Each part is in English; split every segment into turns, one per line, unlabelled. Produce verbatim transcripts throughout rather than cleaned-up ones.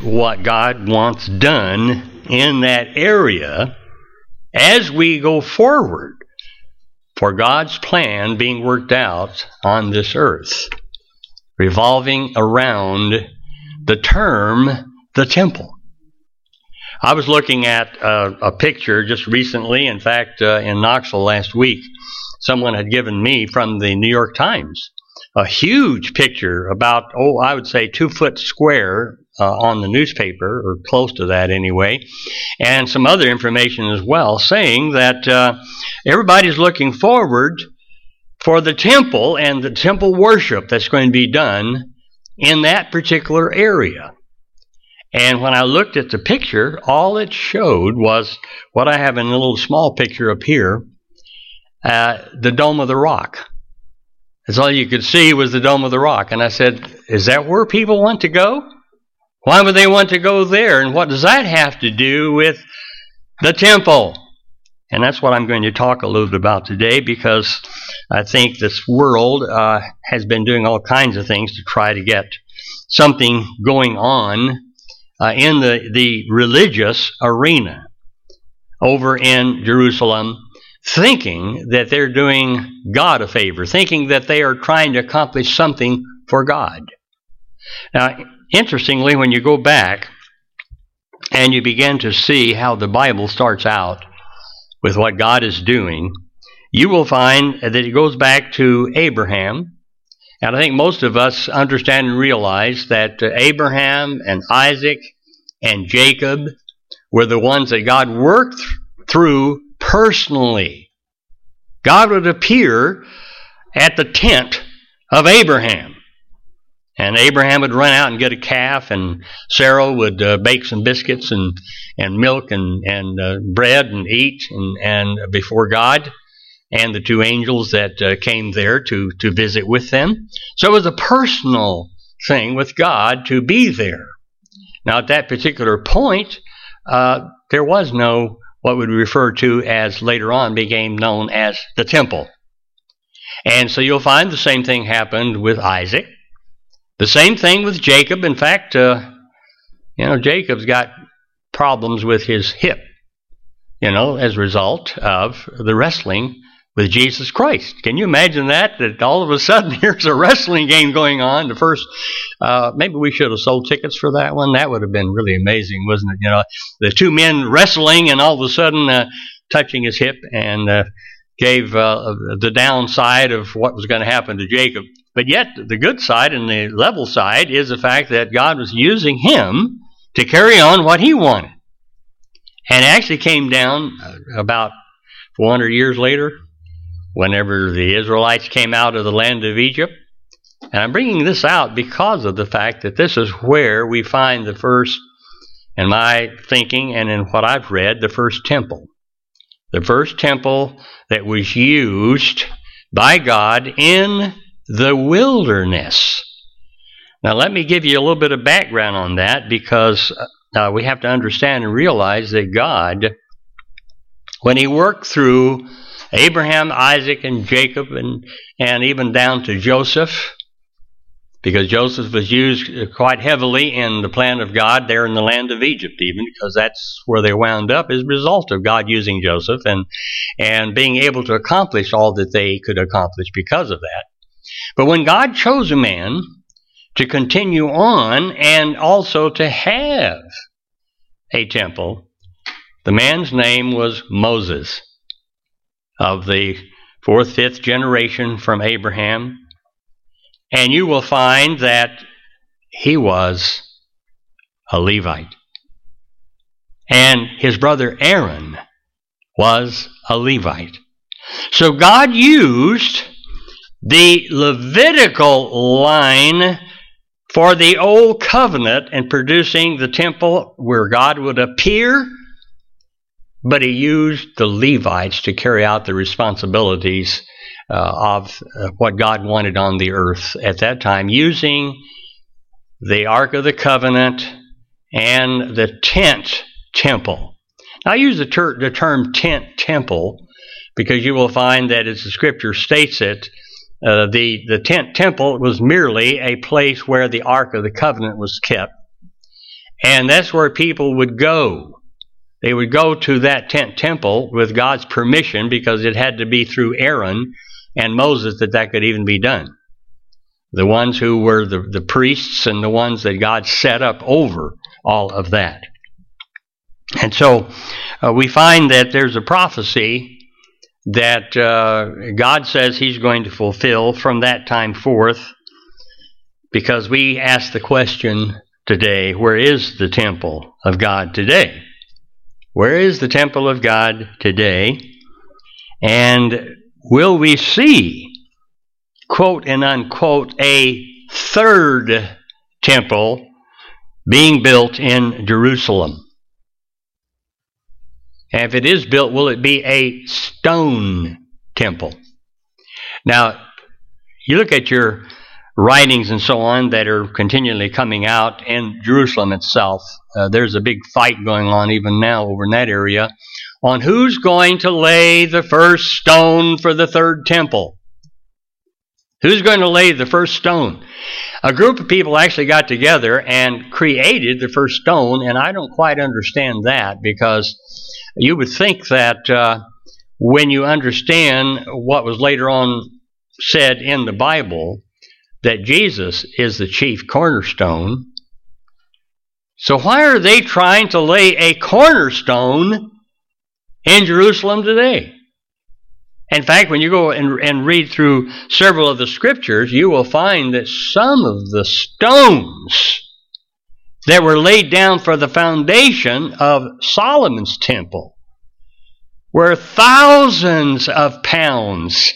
what God wants done in that area as we go forward for God's plan being worked out on this earth, revolving around the term, the temple. I was looking at a, a picture just recently. In fact, uh, in Knoxville last week, someone had given me from the New York Times a huge picture about, oh, I would say two foot square uh, on the newspaper, or close to that anyway, and some other information as well, saying that uh, everybody's looking forward for the temple and the temple worship that's going to be done in that particular area. And when I looked at the picture, all it showed was what I have in a little small picture up here, uh, the Dome of the Rock. That's all you could see was the Dome of the Rock. And I said, is that where people want to go? Why would they want to go there? And what does that have to do with the temple? And that's what I'm going to talk a little bit about today, because I think this world uh, has been doing all kinds of things to try to get something going on uh, in the, the religious arena over in Jerusalem, thinking that they're doing God a favor, thinking that they are trying to accomplish something for God. Now, interestingly, when you go back and you begin to see how the Bible starts out with what God is doing, you will find that it goes back to Abraham. And I think most of us understand and realize that Abraham and Isaac and Jacob were the ones that God worked through personally. God would appear at the tent of Abraham, and Abraham would run out and get a calf, and Sarah would uh, bake some biscuits and, and milk and, and uh, bread and eat and, and before God and the two angels that uh, came there to, to visit with them. So it was a personal thing with God to be there. Now, at that particular point, uh, there was no what would be referred to as later on became known as the temple. And so you'll find the same thing happened with Isaac. The same thing with Jacob. In fact, uh, you know, Jacob's got problems with his hip, you know, as a result of the wrestling with Jesus Christ. Can you imagine that? That all of a sudden here's a wrestling game going on. The first, uh, maybe we should have sold tickets for that one. That would have been really amazing, wasn't it? You know, the two men wrestling and all of a sudden uh, touching his hip, and uh, gave uh, the downside of what was going to happen to Jacob. But yet the good side and the level side is the fact that God was using him to carry on what he wanted. And it actually came down about four hundred years later, whenever the Israelites came out of the land of Egypt. And I'm bringing this out because of the fact that this is where we find the first, in my thinking and in what I've read, the first temple. The first temple that was used by God in the wilderness. Now, let me give you a little bit of background on that, because uh, we have to understand and realize that God, when he worked through Abraham, Isaac, and Jacob, and, and even down to Joseph, because Joseph was used quite heavily in the plan of God there in the land of Egypt, even, because that's where they wound up as a result of God using Joseph and, and being able to accomplish all that they could accomplish because of that. But when God chose a man to continue on and also to have a temple, the man's name was Moses, of the fourth, fifth generation from Abraham. And you will find that he was a Levite. And his brother Aaron was a Levite. So God used the Levitical line for the old covenant and producing the temple where God would appear, but he used the Levites to carry out the responsibilities uh, of uh, what God wanted on the earth at that time, using the Ark of the Covenant and the tent temple. Now, I use the, ter- the term tent temple because you will find that, as the scripture states it, uh, the, the tent temple was merely a place where the Ark of the Covenant was kept. And that's where people would go. They would go to that tent temple with God's permission, because it had to be through Aaron and Moses that that could even be done. The ones who were the, the priests and the ones that God set up over all of that. And so uh, we find that there's a prophecy that uh, God says he's going to fulfill from that time forth, because we ask the question today, where is the temple of God today? Where is the temple of God today? And will we see, quote and unquote, a third temple being built in Jerusalem? And if it is built, will it be a stone temple? Now, you look at your writings and so on that are continually coming out in Jerusalem itself. Uh, there's a big fight going on even now over in that area on who's going to lay the first stone for the third temple. Who's going to lay the first stone? A group of people actually got together and created the first stone, and I don't quite understand that, because you would think that uh, when you understand what was later on said in the Bible, that Jesus is the chief cornerstone. So why are they trying to lay a cornerstone in Jerusalem today? In fact, when you go and, and read through several of the scriptures, you will find that some of the stones that were laid down for the foundation of Solomon's temple were thousands of pounds.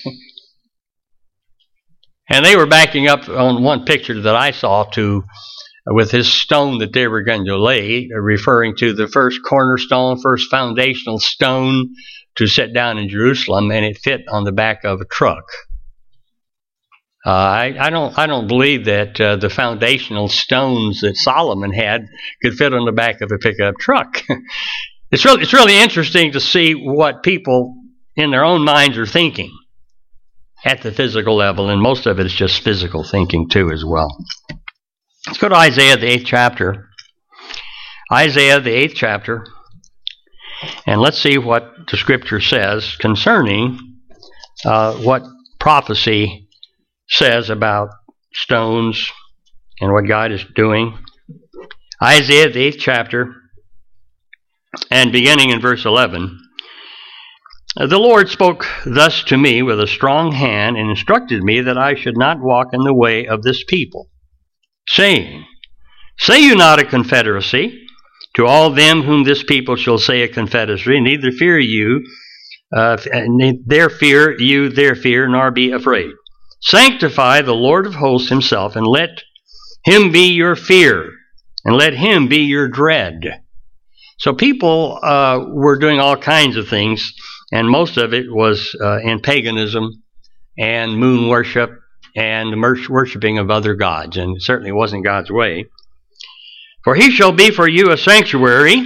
And they were backing up on one picture that I saw to with this stone that they were going to lay, referring to the first cornerstone, first foundational stone to set down in Jerusalem, and it fit on the back of a truck. Uh, I, I don't I don't believe that uh, the foundational stones that Solomon had could fit on the back of a pickup truck. It's really, it's really interesting to see what people in their own minds are thinking at the physical level, and most of it is just physical thinking too as well. Let's go to Isaiah, the eighth chapter. Isaiah, the eighth chapter, and let's see what the scripture says concerning uh, what prophecy says about stones and what God is doing. Isaiah, the eighth chapter, and beginning in verse eleven. The Lord spoke thus to me with a strong hand, and instructed me that I should not walk in the way of this people, saying, Say you not a confederacy to all them whom this people shall say a confederacy, neither fear you, uh, their fear, you their fear, nor be afraid. Sanctify the Lord of hosts himself, and let him be your fear, and let him be your dread. So people uh, were doing all kinds of things, and most of it was uh, in paganism and moon worship and worshiping of other gods, and it certainly wasn't God's way. For he shall be for you a sanctuary,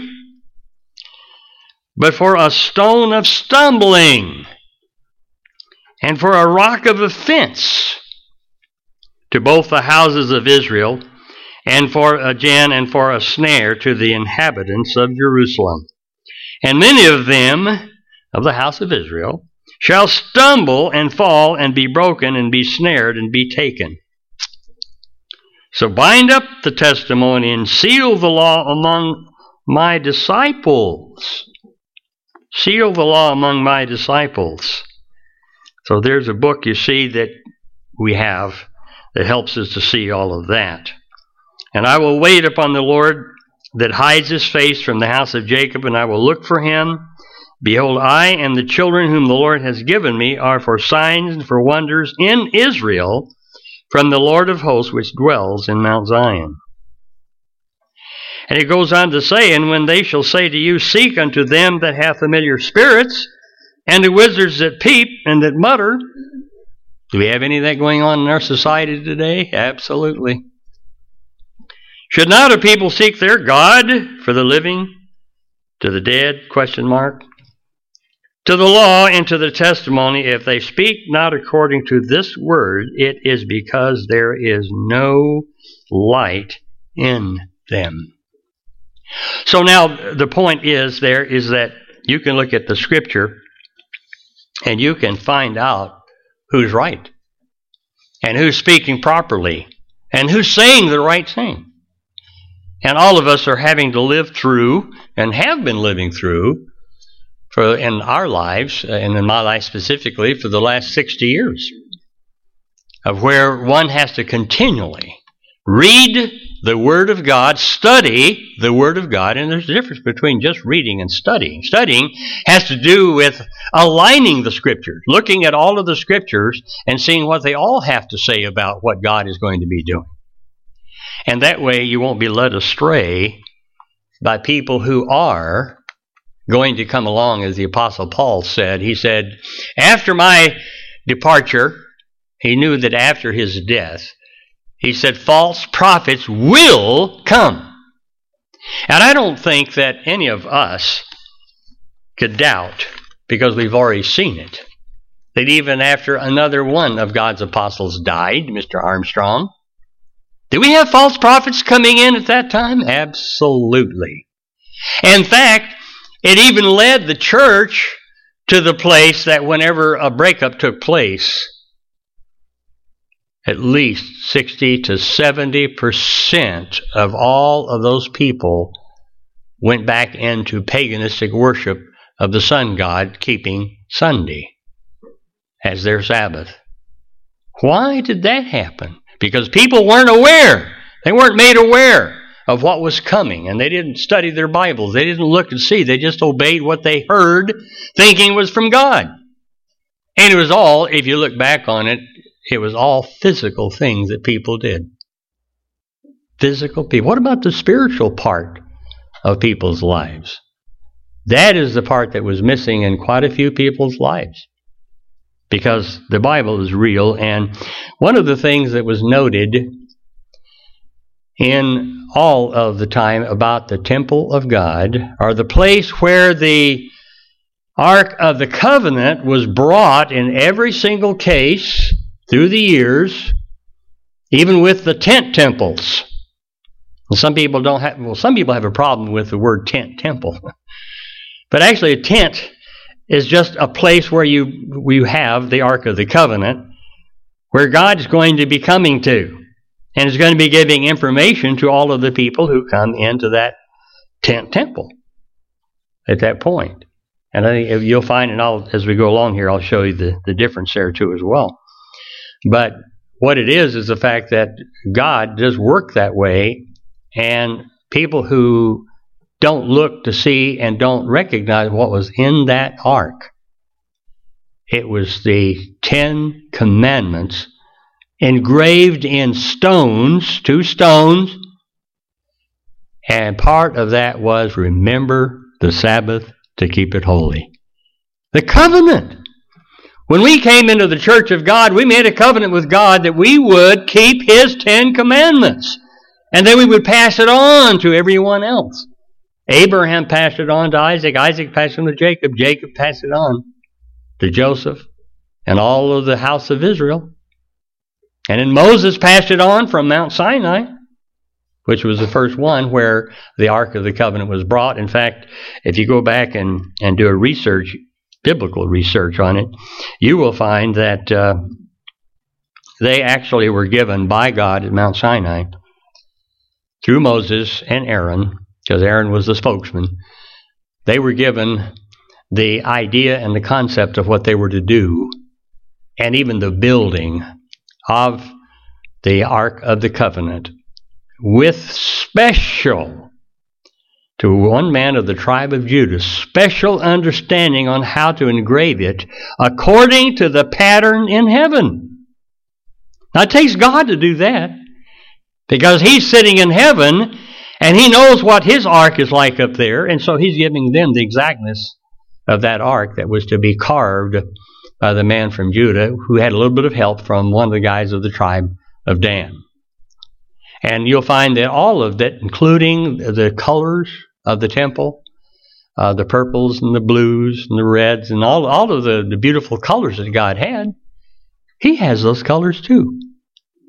but for a stone of stumbling, and for a rock of offense to both the houses of Israel, and for a gin and for a snare to the inhabitants of Jerusalem. And many of them of the house of Israel shall stumble and fall and be broken and be snared and be taken. So bind up the testimony and seal the law among my disciples. Seal the law among my disciples. So there's a book, you see, that we have that helps us to see all of that. And I will wait upon the Lord that hides his face from the house of Jacob, and I will look for him. Behold, I and the children whom the Lord has given me are for signs and for wonders in Israel from the Lord of hosts which dwells in Mount Zion. And it goes on to say, And when they shall say to you, Seek unto them that have familiar spirits, and the wizards that peep and that mutter. Do we have any of that going on in our society today? Absolutely. Should not a people seek their God for the living, to the dead, question mark, to the law and to the testimony? If they speak not according to this word, it is because there is no light in them. So now the point is there is that you can look at the Scripture and you can find out who's right and who's speaking properly and who's saying the right thing. And all of us are having to live through and have been living through for in our lives, and in my life specifically, for the last sixty years, of where one has to continually read the Word of God, study the Word of God, and there's a difference between just reading and studying. Studying has to do with aligning the Scriptures, looking at all of the Scriptures and seeing what they all have to say about what God is going to be doing. And that way you won't be led astray by people who are going to come along, as the Apostle Paul said. He said, after my departure, he knew that after his death, he said, false prophets will come. And I don't think that any of us could doubt, because we've already seen it, that even after another one of God's apostles died, Mister Armstrong, did we have false prophets coming in at that time? Absolutely. In fact, it even led the church to the place that whenever a breakup took place, at least sixty to seventy percent of all of those people went back into paganistic worship of the sun god, keeping Sunday as their Sabbath. Why did that happen? Because people weren't aware. They weren't made aware of what was coming, and they didn't study their Bibles. They didn't look and see. They just obeyed what they heard, thinking it was from God. And it was all, if you look back on it, it was all physical things that people did. Physical people. What about the spiritual part of people's lives? That is the part that was missing in quite a few people's lives, because the Bible is real. And one of the things that was noted in all of the time about the temple of God, or the place where the Ark of the Covenant was brought in every single case through the years, even with the tent temples. Well, some people don't have, well, some people have a problem with the word tent temple. But actually a tent is just a place where you, you have the Ark of the Covenant, where God's going to be coming to. And is going to be giving information to all of the people who come into that tent temple at that point. And I think you'll find, and I'll, as we go along here, I'll show you the, the difference there too as well. But what it is is the fact that God does work that way, and people who don't look to see and don't recognize what was in that ark, it was the Ten Commandments engraved in stones, two stones, and part of that was, remember the Sabbath to keep it holy. The covenant. When we came into the church of God, we made a covenant with God that we would keep His Ten Commandments, and then we would pass it on to everyone else. Abraham passed it on to Isaac, Isaac passed it on to Jacob, Jacob passed it on to Joseph and all of the house of Israel. And then Moses passed it on from Mount Sinai, which was the first one where the Ark of the Covenant was brought. In fact, if you go back and, and do a research, biblical research on it, you will find that uh, they actually were given by God at Mount Sinai through Moses and Aaron, because Aaron was the spokesman. They were given the idea and the concept of what they were to do, and even the building of the Ark of the Covenant, with special, to one man of the tribe of Judah, special understanding on how to engrave it according to the pattern in heaven. Now it takes God to do that, because He's sitting in heaven and He knows what His ark is like up there, and so He's giving them the exactness of that ark that was to be carved by the man from Judah, who had a little bit of help from one of the guys of the tribe of Dan. And you'll find that all of that, including the colors of the temple, uh, the purples and the blues and the reds, and all, all of the, the beautiful colors that God had, He has those colors too.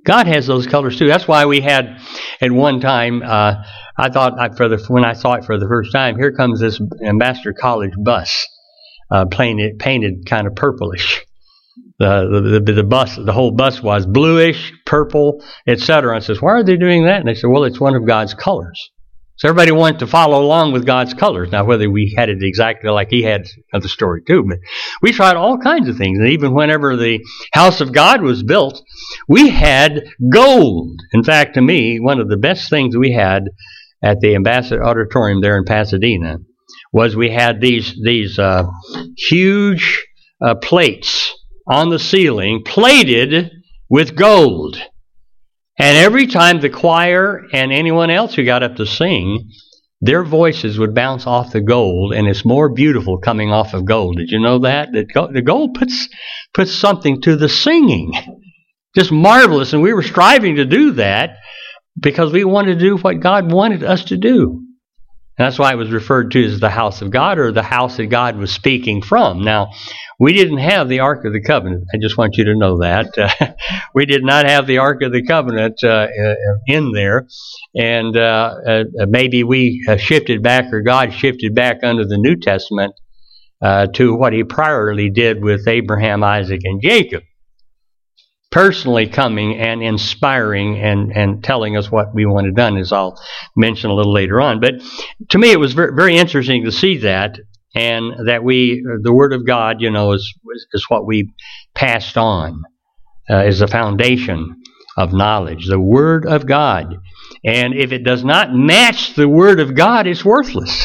God has those colors too. That's why we had at one time, uh, I thought I, for the when I saw it for the first time, here comes this Ambassador College bus, uh, painted, painted kind of purplish. The, the, the, the bus, the whole bus was bluish, purple, et cetera. I says, why are they doing that? And they said, well, it's one of God's colors. So everybody wanted to follow along with God's colors. Now, whether we had it exactly like he had of the story too, but we tried all kinds of things. And even whenever the house of God was built, we had gold. In fact, to me, one of the best things we had at the Ambassador Auditorium there in Pasadena was we had these these uh, huge uh, plates on the ceiling, plated with gold. And every time the choir and anyone else who got up to sing, their voices would bounce off the gold, and it's more beautiful coming off of gold. Did you know that? The gold puts puts something to the singing. Just marvelous. And we were striving to do that because we wanted to do what God wanted us to do. And that's why it was referred to as the house of God, or the house that God was speaking from. Now, we didn't have the Ark of the Covenant. I just want you to know that. Uh, we did not have the Ark of the Covenant uh, in there. And uh, uh, maybe we uh, shifted back, or God shifted back under the New Testament uh, to what he priorly did with Abraham, Isaac, and Jacob. Personally coming and inspiring and, and telling us what we wanted done, as I'll mention a little later on. But to me, it was very, very interesting to see that. And that we, the Word of God, you know, is is what we passed on, uh, is the foundation of knowledge, the Word of God. And if it does not match the Word of God, it's worthless.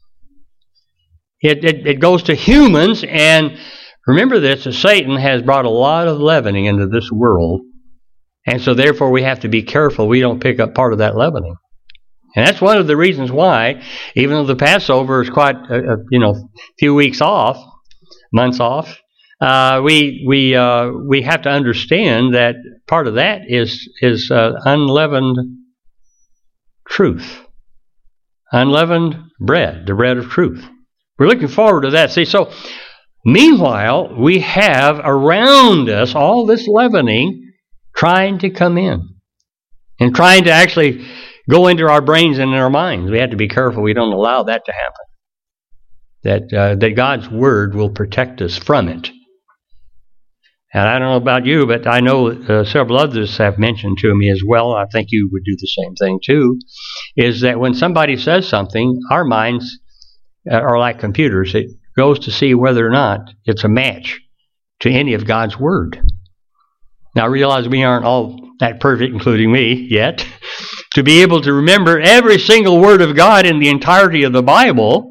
It, it, it goes to humans, and remember this, that Satan has brought a lot of leavening into this world, and so therefore we have to be careful we don't pick up part of that leavening. And that's one of the reasons why, even though the Passover is quite, a, a, you know, a few weeks off, months off, uh, we we uh, we have to understand that part of that is is uh, unleavened truth, unleavened bread, the bread of truth. We're looking forward to that. See, so meanwhile, we have around us all this leavening trying to come in and trying to actually go into our brains and in our minds. We have to be careful we don't allow that to happen. That uh, that God's Word will protect us from it. And I don't know about you, but I know uh, several others have mentioned to me as well, I think you would do the same thing too, is that when somebody says something, our minds are like computers. It goes to see whether or not it's a match to any of God's Word. Now, I realize we aren't all that perfect, including me, yet, to be able to remember every single word of God in the entirety of the Bible,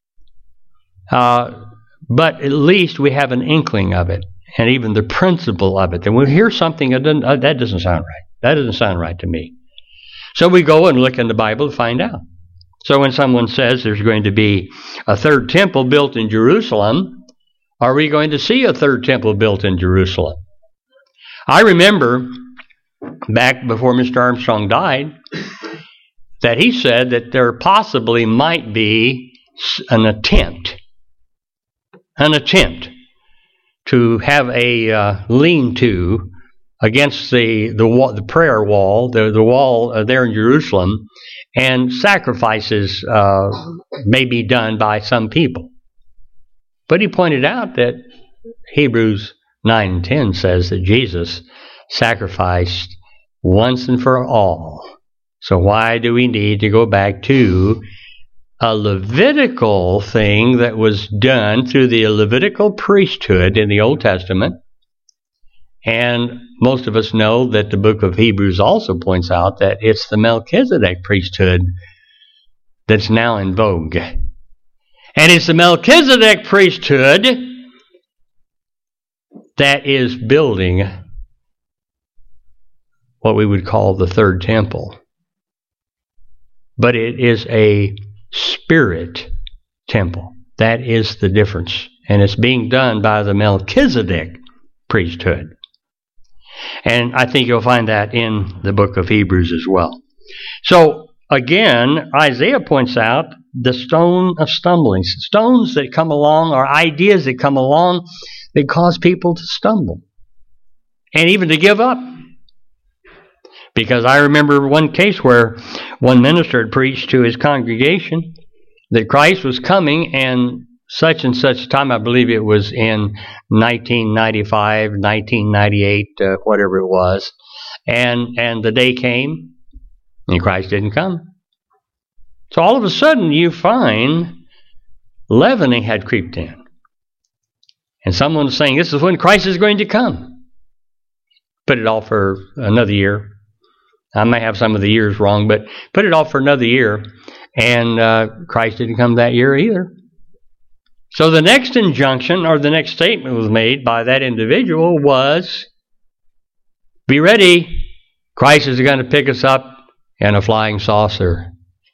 uh, but at least we have an inkling of it, and even the principle of it. And we hear something that doesn't, uh, that doesn't sound right. That doesn't sound right to me. So we go and look in the Bible to find out. So when someone says there's going to be a third temple built in Jerusalem, are we going to see a third temple built in Jerusalem? I remember back before Mister Armstrong died that he said that there possibly might be an attempt, an attempt to have a uh, lean-to against the the, wall, the prayer wall, the, the wall uh, there in Jerusalem, and sacrifices uh, may be done by some people. But he pointed out that Hebrews nine and ten says that Jesus sacrificed once and for all. So why do we need to go back to a Levitical thing that was done through the Levitical priesthood in the Old Testament? And most of us know that the book of Hebrews also points out that it's the Melchizedek priesthood that's now in vogue. And it's the Melchizedek priesthood that is building what we would call the third temple. But it is a spirit temple. That is the difference. And it's being done by the Melchizedek priesthood. And I think you'll find that in the book of Hebrews as well. So, again, Isaiah points out the stone of stumbling. Stones that come along, or ideas that come along, that cause people to stumble. And even to give up. Because I remember one case where one minister had preached to his congregation that Christ was coming, and such and such time, I believe it was in nineteen ninety-five, nineteen ninety-eight, uh, whatever it was, and and the day came, and Christ didn't come. So all of a sudden you find leavening had creeped in. And someone was saying, this is when Christ is going to come. Put it off for another year. I may have some of the years wrong, but put it off for another year. And uh, Christ didn't come that year either. So the next injunction or the next statement was made by that individual was, be ready. Christ is going to pick us up in a flying saucer.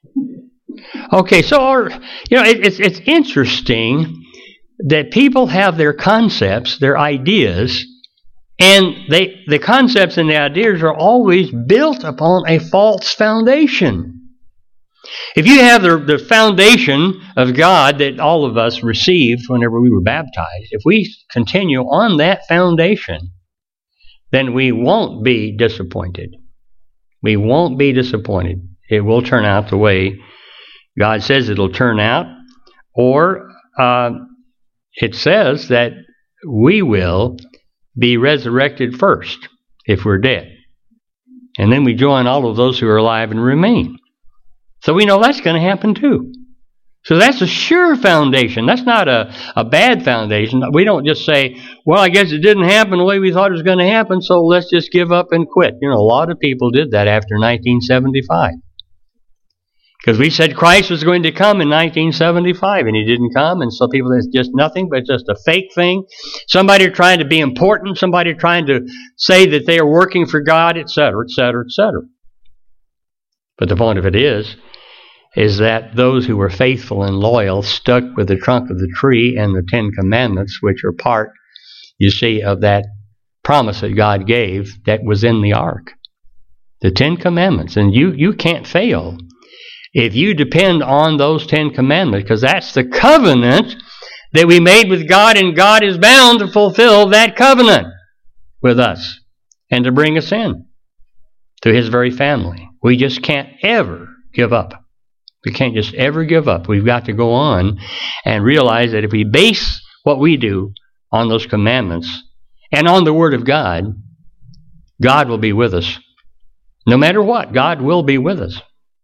Okay, so our, you know, it, it's it's interesting that people have their concepts, their ideas, and they the concepts and the ideas are always built upon a false foundation. If you have the, the foundation of God that all of us received whenever we were baptized, if we continue on that foundation, then we won't be disappointed. We won't be disappointed. It will turn out the way God says it'll turn out, or uh, it says that we will be resurrected first if we're dead. And then we join all of those who are alive and remain. So we know that's going to happen too. So that's a sure foundation. That's not a, a bad foundation. We don't just say, well, I guess it didn't happen the way we thought it was going to happen, so let's just give up and quit. You know, a lot of people did that after nineteen seventy-five. Because we said Christ was going to come in nineteen seventy-five, and he didn't come, and so people, it's just nothing but just a fake thing. Somebody trying to be important, somebody trying to say that they are working for God, et cetera, et cetera, et cetera. But the point of it is, is that those who were faithful and loyal stuck with the trunk of the tree and the Ten Commandments, which are part, you see, of that promise that God gave that was in the ark. The Ten Commandments. And you, you can't fail if you depend on those Ten Commandments, because that's the covenant that we made with God, and God is bound to fulfill that covenant with us and to bring us in to his very family. We just can't ever give up. We can't just ever give up. We've got to go on and realize that if we base what we do on those commandments and on the Word of God, God will be with us. No matter what, God will be with us.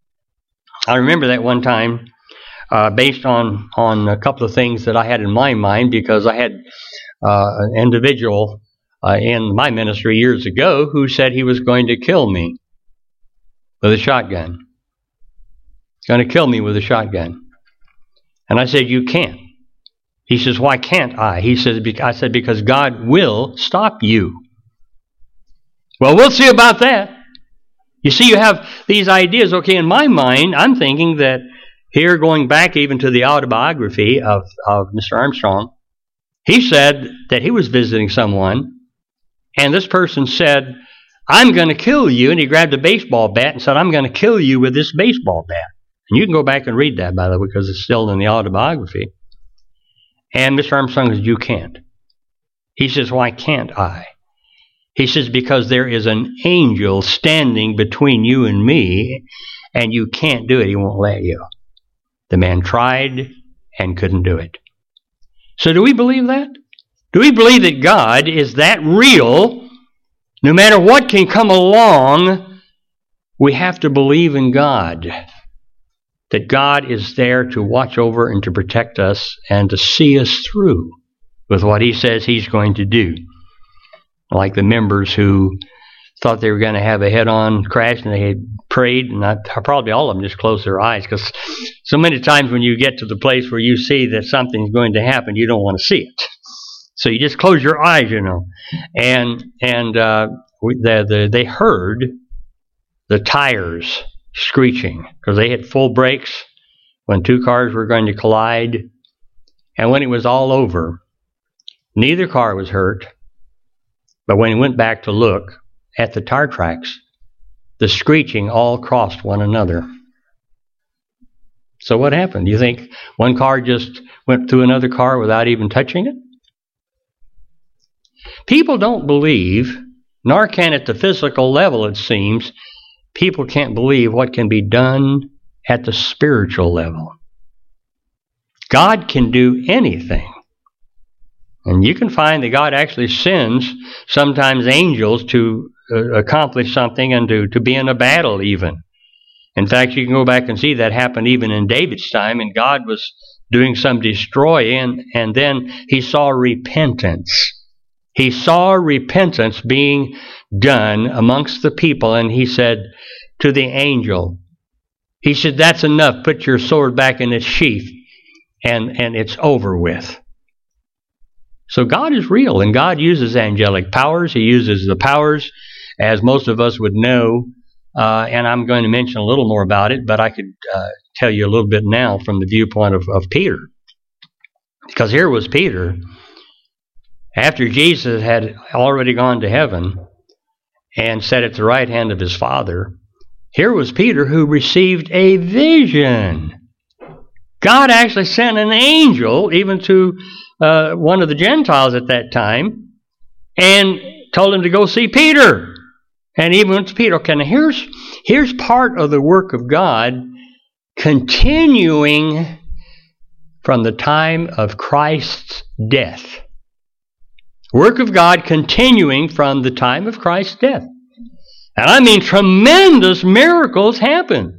I remember that one time, uh, based on, on a couple of things that I had in my mind, because I had uh, an individual uh, in my ministry years ago who said he was going to kill me with a shotgun. Going to kill me with a shotgun. And I said, you can't. He says, why can't I? He says, I said, because God will stop you. Well, we'll see about that. You see, you have these ideas. Okay, in my mind, I'm thinking that here, going back even to the autobiography of, of Mister Armstrong, he said that he was visiting someone, and this person said, I'm going to kill you. And he grabbed a baseball bat and said, I'm going to kill you with this baseball bat. And you can go back and read that, by the way, because it's still in the autobiography. And Mister Armstrong says, you can't. He says, why can't I? He says, because there is an angel standing between you and me, and you can't do it. He won't let you. The man tried and couldn't do it. So do we believe that? Do we believe that God is that real? No matter what can come along, we have to believe in God. That God is there to watch over and to protect us and to see us through with what he says he's going to do. Like the members who thought they were going to have a head-on crash and they had prayed, and I, probably all of them just closed their eyes, because so many times when you get to the place where you see that something's going to happen, you don't want to see it. So you just close your eyes, you know. And and uh, we, the, the, they heard the tires screeching, because they hit full brakes when two cars were going to collide. And when it was all over, neither car was hurt. But when he went back to look at the tire tracks, the screeching all crossed one another. So what happened? Do you think one car just went through another car without even touching it? People don't believe nor can at the physical level, it seems, people can't believe what can be done at the spiritual level. God can do anything. And you can find that God actually sends sometimes angels to uh, accomplish something and to, to be in a battle even. In fact, you can go back and see that happened even in David's time, and God was doing some destroying, and then he saw repentance. He saw repentance being done amongst the people, and he said to the angel, he said, that's enough, put your sword back in its sheath, and, and it's over with. So God is real, and God uses angelic powers. He uses the powers, as most of us would know, uh, and I'm going to mention a little more about it, but I could uh, tell you a little bit now from the viewpoint of, of Peter. Because here was Peter, after Jesus had already gone to heaven and sat at the right hand of his Father, here was Peter who received a vision. God actually sent an angel even to uh, one of the Gentiles at that time and told him to go see Peter. And he went to Peter. Okay, now here's, here's part of the work of God continuing from the time of Christ's death. Work of God continuing from the time of Christ's death. And I mean tremendous miracles happened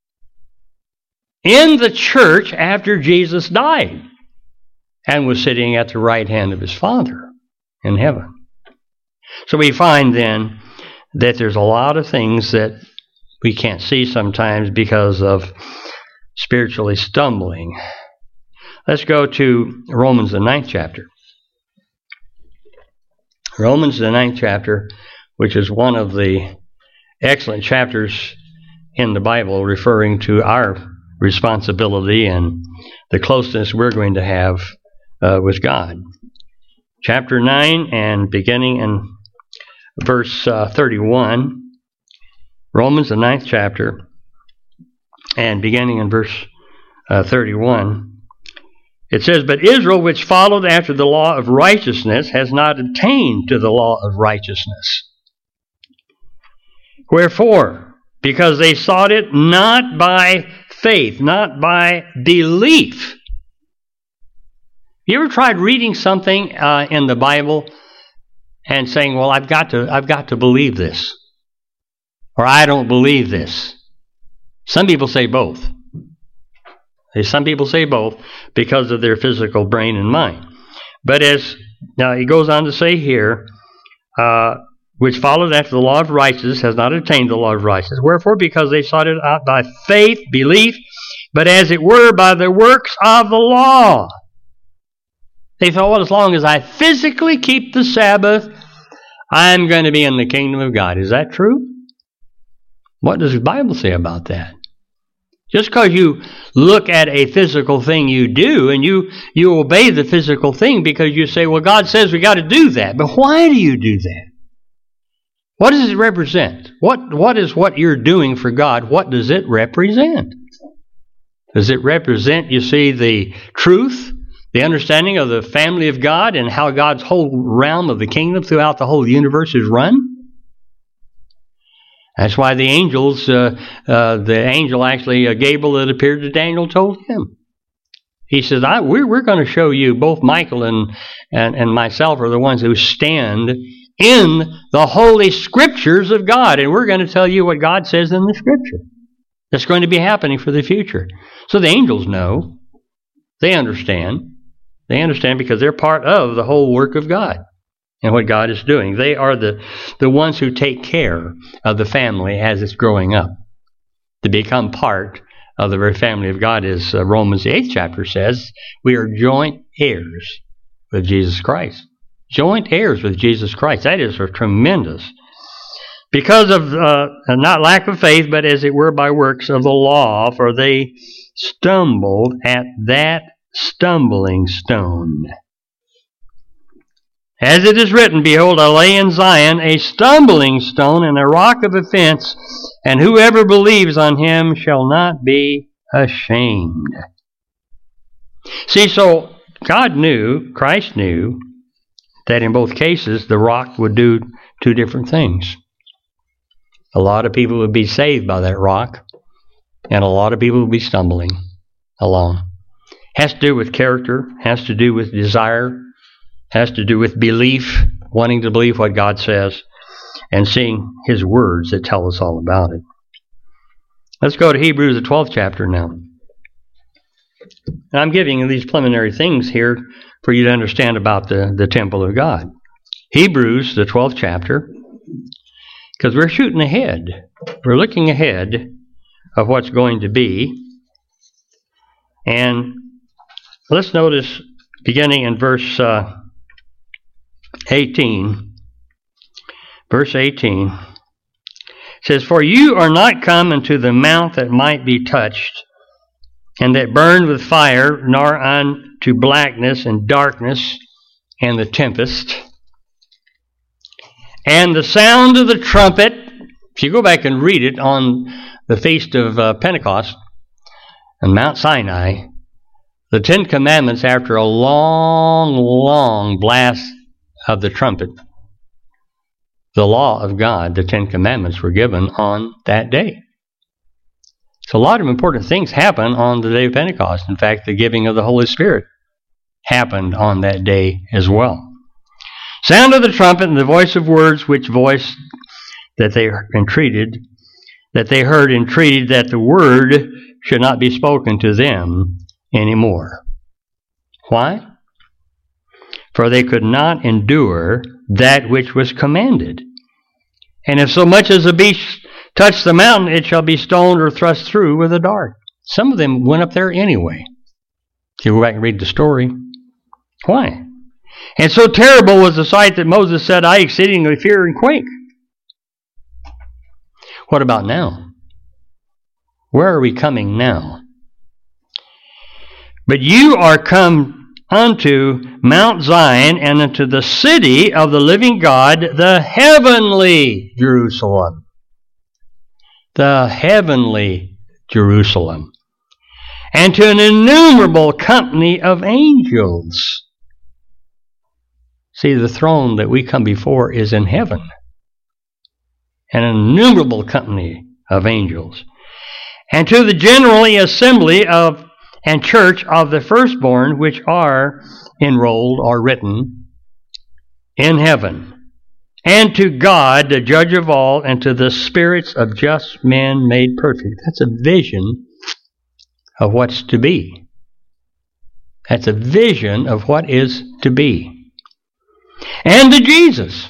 in the church after Jesus died and was sitting at the right hand of his Father in heaven. So we find then that there's a lot of things that we can't see sometimes because of spiritually stumbling. Let's go to Romans, the ninth chapter. Romans, the ninth chapter, which is one of the excellent chapters in the Bible referring to our responsibility and the closeness we're going to have uh, with God. Chapter nine, and beginning in verse uh, thirty-one, Romans, the ninth chapter, and beginning in verse uh, thirty-one, it says, But Israel, which followed after the law of righteousness, has not attained to the law of righteousness. Wherefore? Because they sought it not by faith, not by belief. You ever tried reading something uh, in the Bible and saying, well, I've got to, I've got to believe this, or I don't believe this? Some people say both. Some people say both because of their physical brain and mind. But as now he goes on to say here, uh, which followed after the law of righteousness has not attained the law of righteousness. Wherefore, because they sought it out by faith, belief, but as it were by the works of the law. They thought, well, as long as I physically keep the Sabbath, I'm going to be in the kingdom of God. Is that true? What does the Bible say about that? Just because you look at a physical thing you do, and you, you obey the physical thing because you say, well, God says we got to do that. But why do you do that? What does it represent? What, what is what you're doing for God? What does it represent? Does it represent, you see, the truth, the understanding of the family of God and how God's whole realm of the kingdom throughout the whole universe is run? That's why the angels, uh, uh, the angel actually, uh, Gabriel that appeared to Daniel told him. He says, I, we're, we're going to show you, both Michael and, and, and myself are the ones who stand in the holy scriptures of God. And we're going to tell you what God says in the scripture. That's going to be happening for the future. So the angels know. They understand. They understand because they're part of the whole work of God and what God is doing. They are the, the ones who take care of the family as it's growing up. To become part of the very family of God, as uh, Romans the eighth chapter says, we are joint heirs with Jesus Christ. Joint heirs with Jesus Christ. That is tremendous. Because of uh, not lack of faith, but as it were by works of the law, for they stumbled at that stumbling stone. As it is written, Behold, I lay in Zion a stumbling stone and a rock of offense, and whoever believes on him shall not be ashamed. See, so God knew, Christ knew, that in both cases the rock would do two different things. A lot of people would be saved by that rock, and a lot of people would be stumbling along. Has to do with character, has to do with desire, has to do with belief, wanting to believe what God says, and seeing His words that tell us all about it. Let's go to Hebrews, the twelfth chapter now. And I'm giving you these preliminary things here for you to understand about the, the temple of God. Hebrews, the twelfth chapter, because we're shooting ahead. We're looking ahead of what's going to be. And let's notice, beginning in verse uh, eighteen, verse eighteen, it says, "For you are not come into the mount that might be touched, and that burned with fire, nor unto blackness and darkness and the tempest, and the sound of the trumpet." If you go back and read it on the feast of uh, Pentecost on Mount Sinai, the Ten Commandments, after a long, long blast of the trumpet, the law of God, the Ten Commandments, were given on that day. So a lot of important things happen on the day of Pentecost. In fact, the giving of the Holy Spirit happened on that day as well. Sound of the trumpet and the voice of words, which voice that they entreated, that they heard entreated that the word should not be spoken to them anymore. Why? For they could not endure that which was commanded. And if so much as a beast touch the mountain, it shall be stoned or thrust through with a dart. Some of them went up there anyway. If you go back and read the story. Why? And so terrible was the sight that Moses said, "I exceedingly fear and quake." What about now? Where are we coming now? "But you are come unto Mount Zion, and unto the city of the living God, the heavenly Jerusalem." The heavenly Jerusalem. "And to an innumerable company of angels." See, the throne that we come before is in heaven. An innumerable company of angels. "And to the generally assembly of and church of the firstborn, which are enrolled or written in heaven, and to God, the judge of all, and to the spirits of just men made perfect." That's a vision of what's to be. That's a vision of what is to be. "And to Jesus,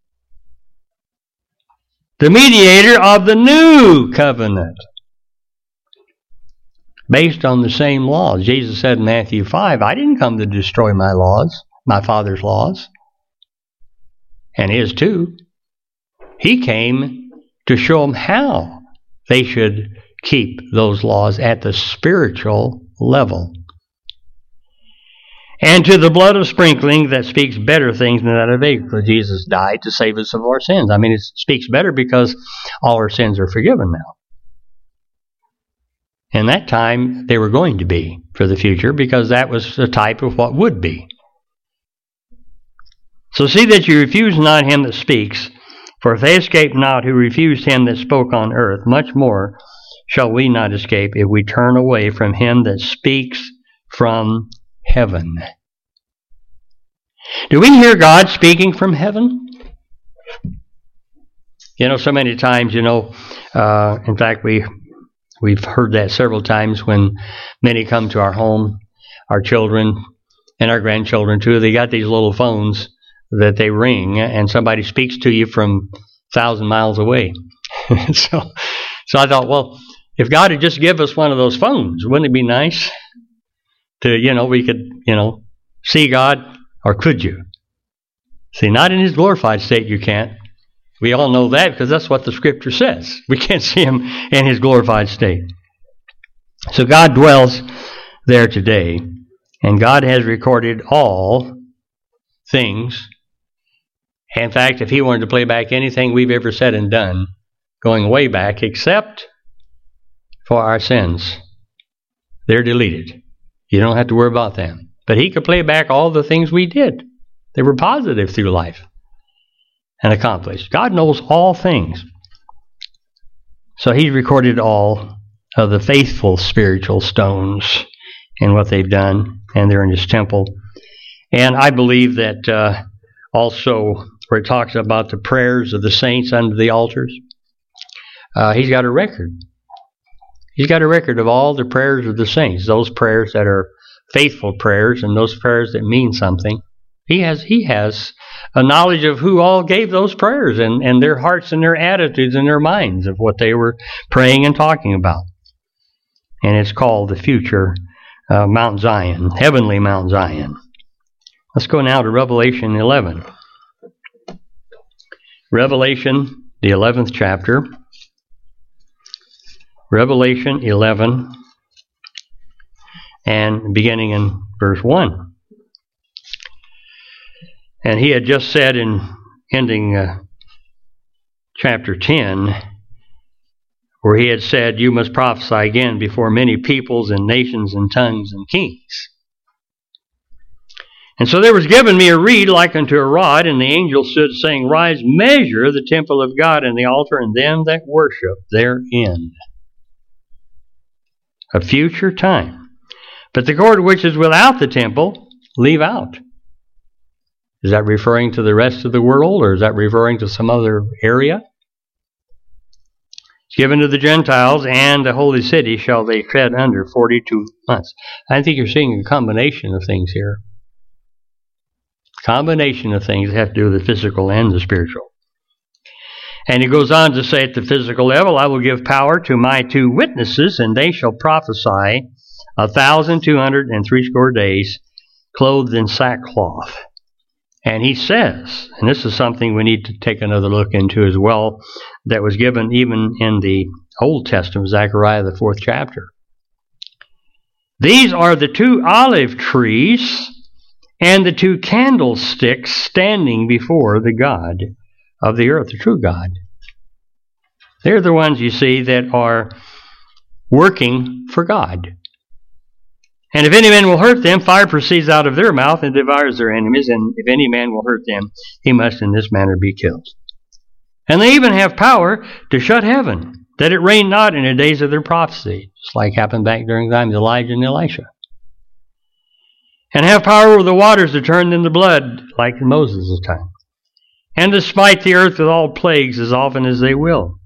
the mediator of the new covenant," based on the same laws. Jesus said in Matthew five, "I didn't come to destroy my laws, my Father's laws, and His too. He came to show them how they should keep those laws at the spiritual level. "And to the blood of sprinkling that speaks better things than that of Abel." Because Jesus died to save us of our sins. I mean, it speaks better because all our sins are forgiven now. And that time they were going to be for the future, because that was the type of what would be. "So see that you refuse not him that speaks, for if they escape not who refused him that spoke on earth, much more shall we not escape if we turn away from him that speaks from heaven." Do we hear God speaking from heaven? You know, so many times, you know, uh, in fact, we, we've heard that several times when many come to our home, our children and our grandchildren too. They got these little phones that they ring, and somebody speaks to you from a thousand miles away. so, so I thought, well, if God had just give us one of those phones, wouldn't it be nice to, you know, we could, you know, see God? Or could you? See, not in His glorified state you can't. We all know that because that's what the Scripture says. We can't see Him in His glorified state. So God dwells there today, and God has recorded all things. In fact, if He wanted to play back anything we've ever said and done, going way back, except for our sins, they're deleted. You don't have to worry about them. But He could play back all the things we did. They were positive through life. and accomplished. God knows all things. So He's recorded all of the faithful spiritual stones and what they've done, and they're in His temple. And I believe that uh, also where it talks about the prayers of the saints under the altars, uh, He's got a record. He's got a record of all the prayers of the saints, those prayers that are faithful prayers and those prayers that mean something. He has he has a knowledge of who all gave those prayers and, and their hearts and their attitudes and their minds of what they were praying and talking about. And it's called the future uh, Mount Zion, heavenly Mount Zion. Let's go now to Revelation eleven. Revelation, the eleventh chapter. Revelation eleven, and beginning in verse one. And he had just said in ending uh, chapter ten, where he had said, "You must prophesy again before many peoples and nations and tongues and kings." And so there was given me a reed like unto a rod, and the angel stood saying, "Rise, measure the temple of God and the altar and them that worship therein." A future time. "But the court which is without the temple, leave out." Is that referring to the rest of the world, or is that referring to some other area? "It's given to the Gentiles, and the holy city shall they tread under forty-two months. I think you're seeing a combination of things here. Combination of things that have to do with the physical and the spiritual. And he goes on to say at the physical level, "I will give power to my two witnesses, and they shall prophesy a thousand two hundred and threescore days, clothed in sackcloth." And he says, and this is something we need to take another look into as well, that was given even in the Old Testament, Zechariah, the fourth chapter. "These are the two olive trees and the two candlesticks standing before the God of the earth," the true God. They're the ones, you see, that are working for God. "And if any man will hurt them, fire proceeds out of their mouth and devours their enemies. And if any man will hurt them, he must in this manner be killed. And they even have power to shut heaven, that it rain not in the days of their prophecy," just like happened back during the time of Elijah and Elisha. "And have power over the waters to turn them to blood, like in Moses' time. And to smite the earth with all plagues as often as they will.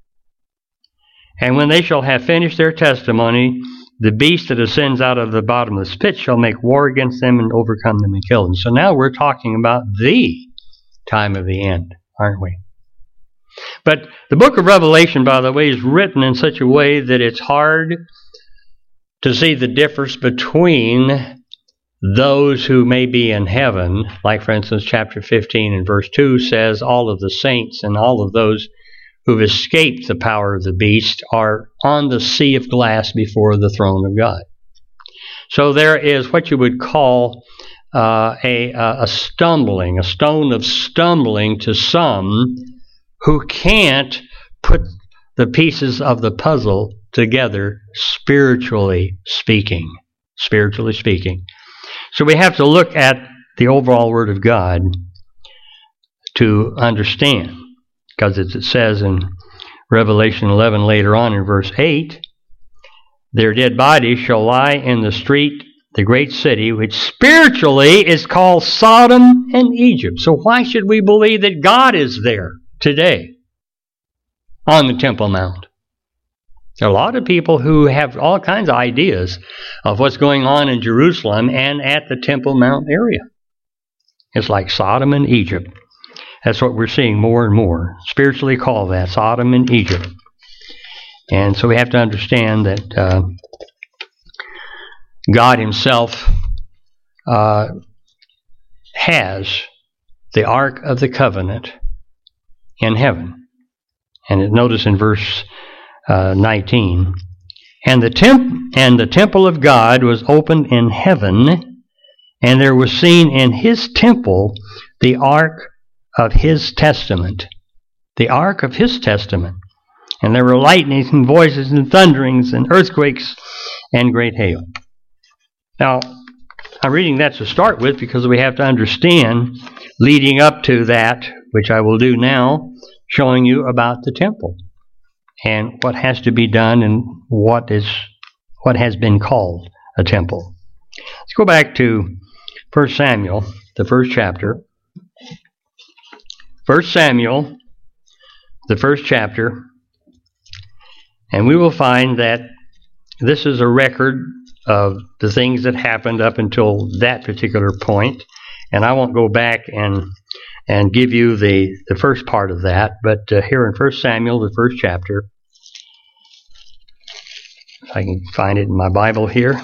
And when they shall have finished their testimony, the beast that ascends out of the bottomless pit shall make war against them and overcome them and kill them." So now we're talking about the time of the end, aren't we? But the book of Revelation, by the way, is written in such a way that it's hard to see the difference between those who may be in heaven. Like, for instance, chapter fifteen and verse two says all of the saints and all of those who've escaped the power of the beast are on the sea of glass before the throne of God. So there is what you would call uh, a, a stumbling, a stone of stumbling to some who can't put the pieces of the puzzle together, spiritually speaking. Spiritually speaking. So we have to look at the overall Word of God to understand. Because as it says in Revelation eleven later on in verse eight, "Their dead bodies shall lie in the street, the great city, which spiritually is called Sodom and Egypt." So why should we believe that God is there today on the Temple Mount? There are a lot of people who have all kinds of ideas of what's going on in Jerusalem and at the Temple Mount area. It's like Sodom and Egypt. That's what we're seeing more and more. Spiritually called that, Sodom and Egypt. And so we have to understand that uh, God Himself uh, has the Ark of the Covenant in heaven. And notice in verse uh, nineteen, and the, temp- and the temple of God was opened in heaven, and there was seen in His temple the Ark of His testament. The Ark of His testament. And there were lightnings and voices and thunderings and earthquakes and great hail. Now, I'm reading that to start with because we have to understand leading up to that, which I will do now, showing you about the temple and what has to be done and what is what has been called a temple. Let's go back to First Samuel, the first chapter. First Samuel, the first chapter, and we will find that this is a record of the things that happened up until that particular point. And I won't go back and and give you the, the first part of that, but uh, here in First Samuel, the first chapter, if I can find it in my Bible here,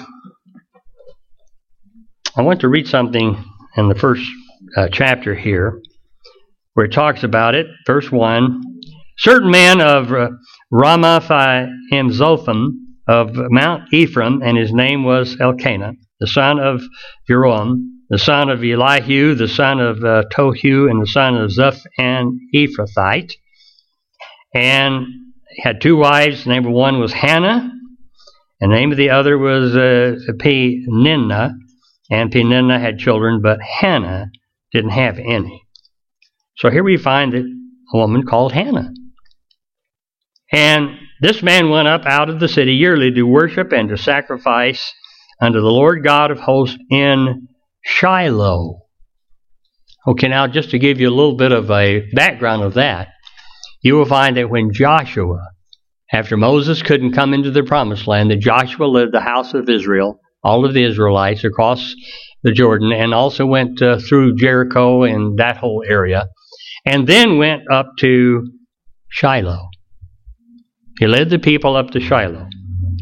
I want to read something in the first uh, chapter here, where it talks about it. Verse one, certain man of uh, Ramathaim Zophim of Mount Ephraim, and his name was Elkanah, the son of Jeroam, the son of Elihu, the son of uh, Tohu, and the son of Zuph and Ephrathite. And he had two wives. The name of one was Hannah, and the name of the other was uh, Peninnah. And Peninnah had children, but Hannah didn't have any. So here we find that a woman called Hannah. And this man went up out of the city yearly to worship and to sacrifice unto the Lord God of hosts in Shiloh. Okay, now just to give you a little bit of a background of that, you will find that when Joshua, after Moses couldn't come into the promised land, that Joshua led the house of Israel, all of the Israelites, across the Jordan, and also went uh, through Jericho and that whole area, and then went up to Shiloh. He led the people up to Shiloh.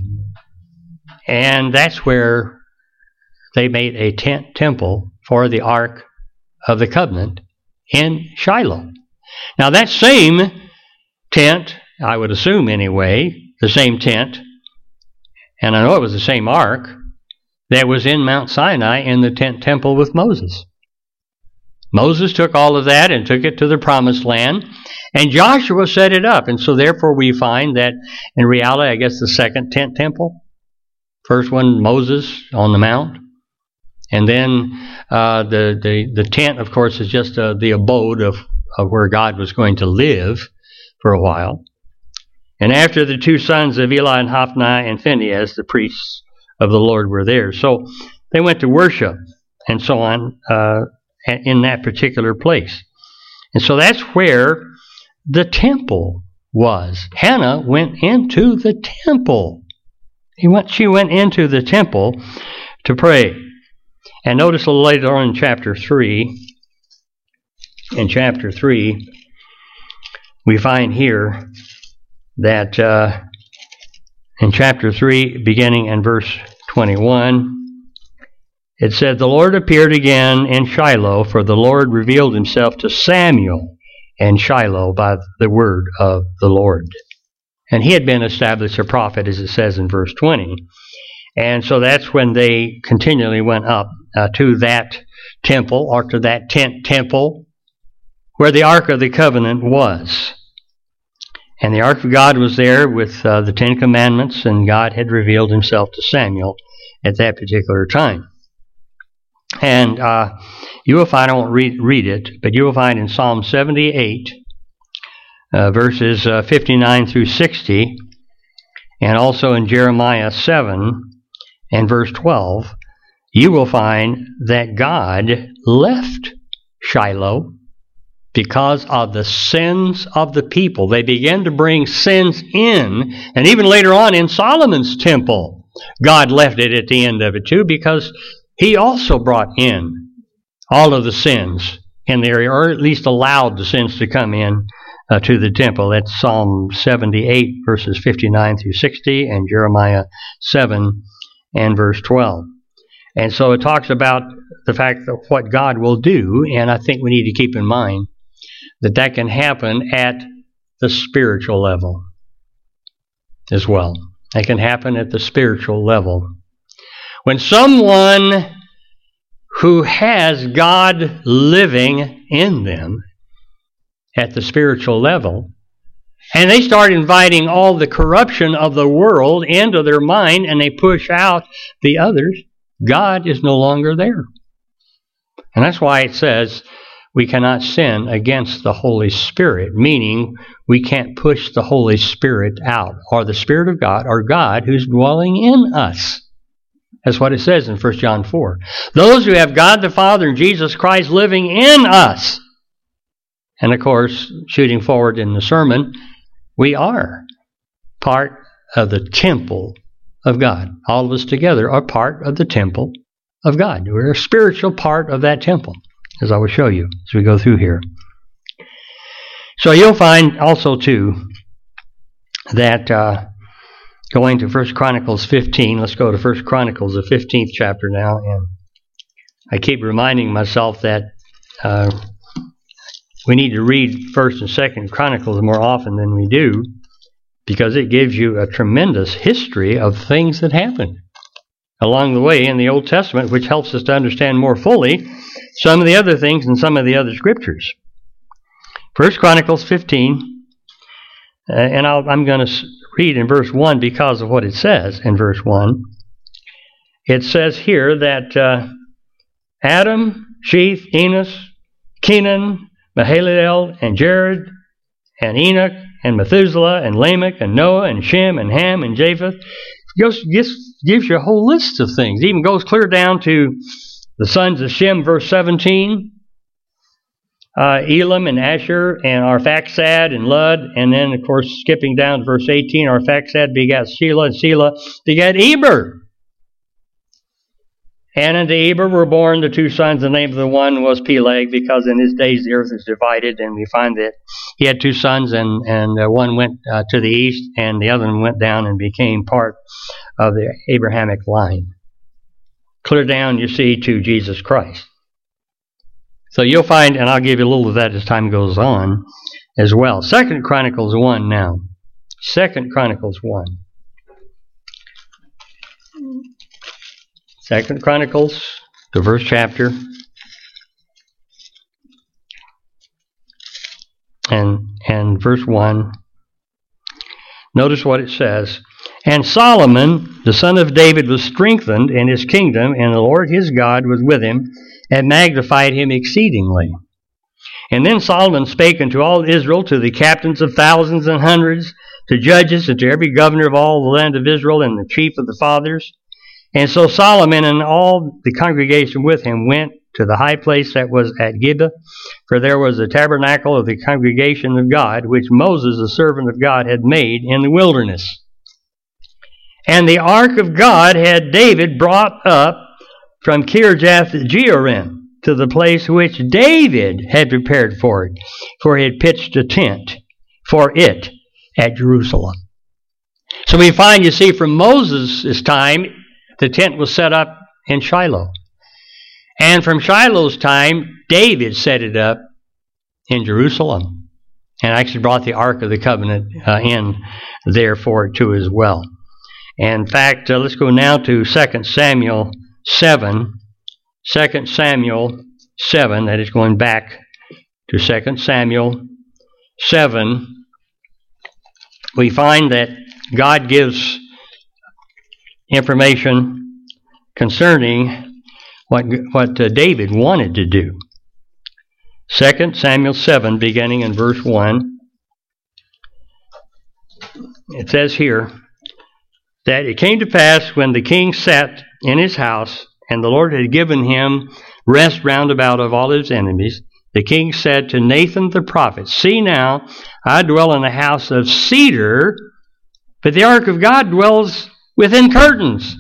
And that's where they made a tent temple for the Ark of the Covenant in Shiloh. Now that same tent, I would assume anyway, the same tent, and I know it was the same Ark, that was in Mount Sinai in the tent temple with Moses. Moses took all of that and took it to the promised land, and Joshua set it up. And so therefore we find that in reality, I guess the second tent temple, first one Moses on the mount, and then uh, the, the, the tent, of course, is just uh, the abode of, of where God was going to live for a while. And after the two sons of Eli and Hophni and Phinehas, the priests of the Lord, were there. So they went to worship and so on uh, in that particular place. And so that's where the temple was. Hannah went into the temple. He went, she went into the temple to pray. And notice a little later on in chapter three, in chapter three, we find here that uh, in chapter three, beginning in verse twenty-one, it said, the Lord appeared again in Shiloh, for the Lord revealed himself to Samuel in Shiloh by the word of the Lord. And he had been established a prophet, as it says in verse twenty. And so that's when they continually went up uh, to that temple, or to that tent temple, where the Ark of the Covenant was. And the Ark of God was there with uh, the Ten Commandments, and God had revealed himself to Samuel at that particular time. And uh, you will find, I won't read, read it, but you will find in Psalm seventy-eight, uh, verses uh, fifty-nine through sixty, and also in Jeremiah seven and verse twelve, you will find that God left Shiloh because of the sins of the people. They began to bring sins in, and even later on in Solomon's temple, God left it at the end of it too, because he also brought in all of the sins in the area, or at least allowed the sins to come in uh, to the temple. That's Psalm seventy-eight, verses fifty-nine through sixty, and Jeremiah seven and verse twelve. And so it talks about the fact of what God will do, and I think we need to keep in mind that that can happen at the spiritual level as well. It can happen at the spiritual level. When someone who has God living in them at the spiritual level, and they start inviting all the corruption of the world into their mind, and they push out the others, God is no longer there. And that's why it says, we cannot sin against the Holy Spirit, meaning we can't push the Holy Spirit out, or the Spirit of God, or God who's dwelling in us. That's what it says in First John four. Those who have God the Father and Jesus Christ living in us. And of course, shooting forward in the sermon, we are part of the temple of God. All of us together are part of the temple of God. We're a spiritual part of that temple, as I will show you as we go through here. So you'll find also, too, that uh, going to First Chronicles fifteen, let's go to First Chronicles, the fifteenth chapter now, and I keep reminding myself that uh, we need to read First and Second Chronicles more often than we do, because it gives you a tremendous history of things that happened along the way in the Old Testament, which helps us to understand more fully some of the other things in some of the other scriptures. First Chronicles fifteen, uh, and I'll, I'm going to read in verse one because of what it says in verse one. It says here that uh, Adam, Sheath, Enos, Kenan, Mahalalel, and Jared, and Enoch, and Methuselah, and Lamech, and Noah, and Shem, and Ham, and Japheth. It goes, gives, gives you a whole list of things. It even goes clear down to the sons of Shem, verse seventeen. Uh, Elam and Asher and Arphaxad and Lud, and then of course skipping down to verse eighteen, Arphaxad begat Shelah, and Shelah begat Eber. And unto Eber were born the two sons. The name of the one was Peleg, because in his days the earth is divided, and we find that he had two sons, and, and uh, one went uh, to the east, and the other one went down and became part of the Abrahamic line. Clear down, you see, to Jesus Christ. So you'll find, and I'll give you a little of that as time goes on as well. Second Chronicles one now. Second Chronicles one. Second Chronicles, the first chapter. And, and verse one. Notice what it says. And Solomon, the son of David, was strengthened in his kingdom, and the Lord his God was with him, and magnified him exceedingly. And then Solomon spake unto all Israel, to the captains of thousands and hundreds, to judges, and to every governor of all the land of Israel, and the chief of the fathers. And so Solomon and all the congregation with him went to the high place that was at Gibeah, for there was the tabernacle of the congregation of God, which Moses, the servant of God, had made in the wilderness. And the ark of God had David brought up from Kirjath-jearim to the place which David had prepared for it, for he had pitched a tent for it at Jerusalem. So we find, you see, from Moses' time, the tent was set up in Shiloh. And from Shiloh's time, David set it up in Jerusalem, and actually brought the Ark of the Covenant uh, in there for it too as well. And in fact, uh, let's go now to Second Samuel seven. Second Samuel seven, that is going back to Second Samuel seven. We find that God gives information concerning what, what uh, David wanted to do. Second Samuel seven, beginning in verse one. It says here, that it came to pass when the king sat in his house, and the Lord had given him rest round about of all his enemies, the king said to Nathan the prophet, See now, I dwell in a house of cedar, but the ark of God dwells within curtains.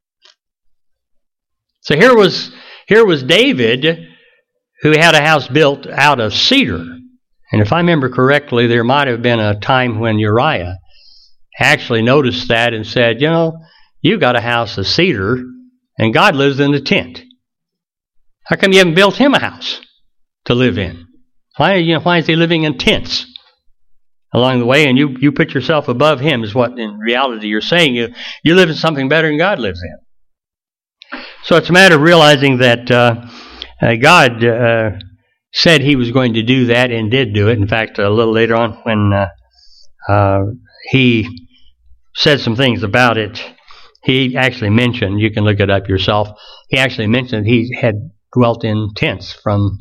So here was, here was David, who had a house built out of cedar. And if I remember correctly, there might have been a time when Uriah actually noticed that and said, you know, you got a house of cedar and God lives in a tent. How come you haven't built him a house to live in? Why, you know, why is he living in tents along the way, and you, you put yourself above him is what in reality you're saying. You, you live in something better than God lives in. So it's a matter of realizing that uh, uh, God uh, said he was going to do that and did do it. In fact, a little later on when uh, uh, he said some things about it, he actually mentioned, you can look it up yourself, he actually mentioned he had dwelt in tents from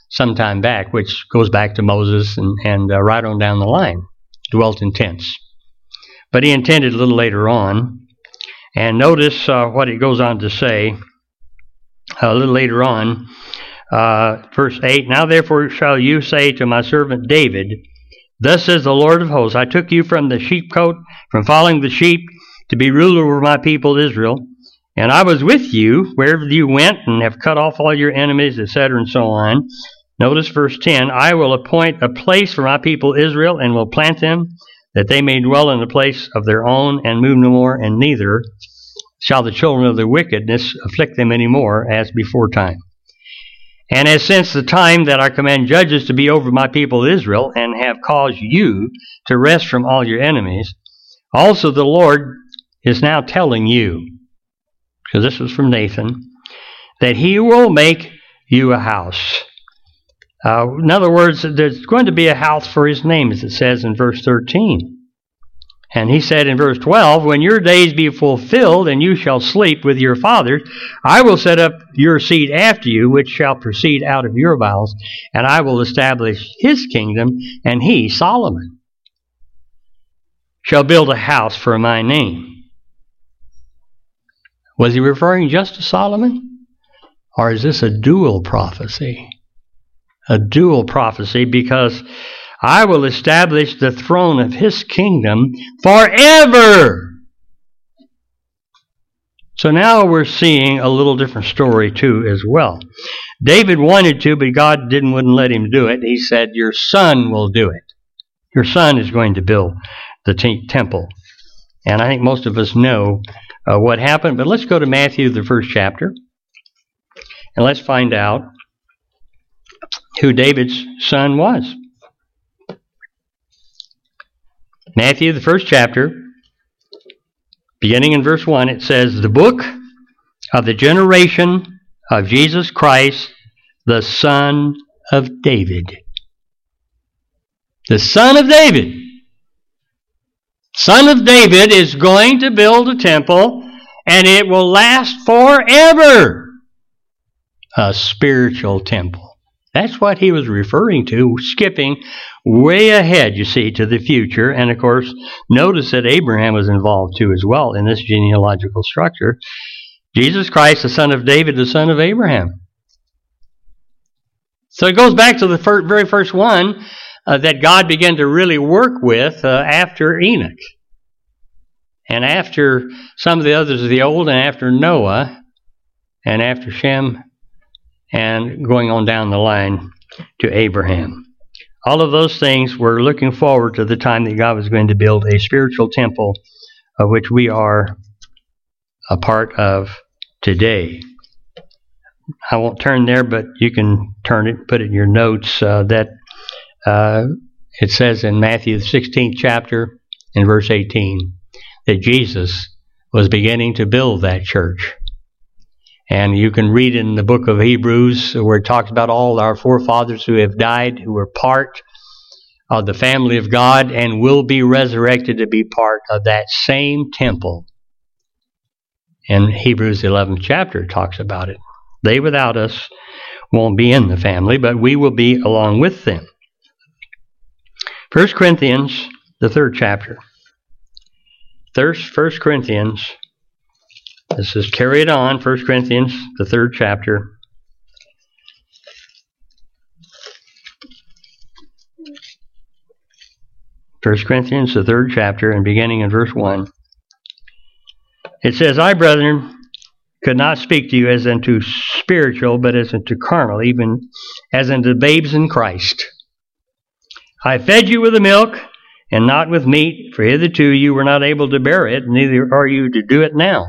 some time back, which goes back to Moses and, and uh, right on down the line, dwelt in tents. But he intended a little later on. And notice uh, what it goes on to say a little later on, uh, verse eight, Now therefore shall you say to my servant David, Thus says the Lord of hosts, I took you from the sheepcote, from following the sheep, to be ruler over my people Israel. And I was with you wherever you went, and have cut off all your enemies, et cetera, and so on. Notice verse ten, I will appoint a place for my people Israel, and will plant them, that they may dwell in a place of their own, and move no more, and neither shall the children of their wickedness afflict them any more, as before time. And as since the time that I command judges to be over my people Israel, and have caused you to rest from all your enemies, also the Lord is now telling you, because this was from Nathan, that he will make you a house. Uh, in other words, there's going to be a house for his name, as it says in verse thirteen. And he said in verse twelve, When your days be fulfilled, and you shall sleep with your fathers, I will set up your seed after you, which shall proceed out of your bowels, and I will establish his kingdom, and he, Solomon, shall build a house for my name. Was he referring just to Solomon? Or is this a dual prophecy? A dual prophecy, because I will establish the throne of his kingdom forever. So now we're seeing a little different story too as well. David wanted to, but God didn't wouldn't let him do it. He said, your son will do it. Your son is going to build the t- temple. And I think most of us know uh, what happened. But let's go to Matthew, the first chapter. And let's find out who David's son was. Matthew, the first chapter, beginning in verse one, it says, The book of the generation of Jesus Christ, the son of David. The son of David. Son of David is going to build a temple, and it will last forever. A spiritual temple. That's what he was referring to, skipping way ahead, you see, to the future. And, of course, notice that Abraham was involved, too, as well, in this genealogical structure. Jesus Christ, the son of David, the son of Abraham. So it goes back to the first, very first one uh, that God began to really work with uh, after Enoch. And after some of the others of the old, and after Noah, and after Shem, and going on down the line to Abraham. All of those things were looking forward to the time that God was going to build a spiritual temple of which we are a part of today. I won't turn there, but you can turn it, put it in your notes, uh, that uh, it says in Matthew the sixteenth chapter in verse eighteen that Jesus was beginning to build that church. And you can read in the book of Hebrews where it talks about all our forefathers who have died, who were part of the family of God and will be resurrected to be part of that same temple. And Hebrews eleventh chapter talks about it. They without us won't be in the family, but we will be along with them. First Corinthians, the third chapter. First Corinthians. This is carried on, First Corinthians, the third chapter. First Corinthians, the third chapter, and beginning in verse one. It says, I, brethren, could not speak to you as unto spiritual, but as unto carnal, even as unto babes in Christ. I fed you with the milk, and not with meat, for hitherto you were not able to bear it, neither are you to do it now.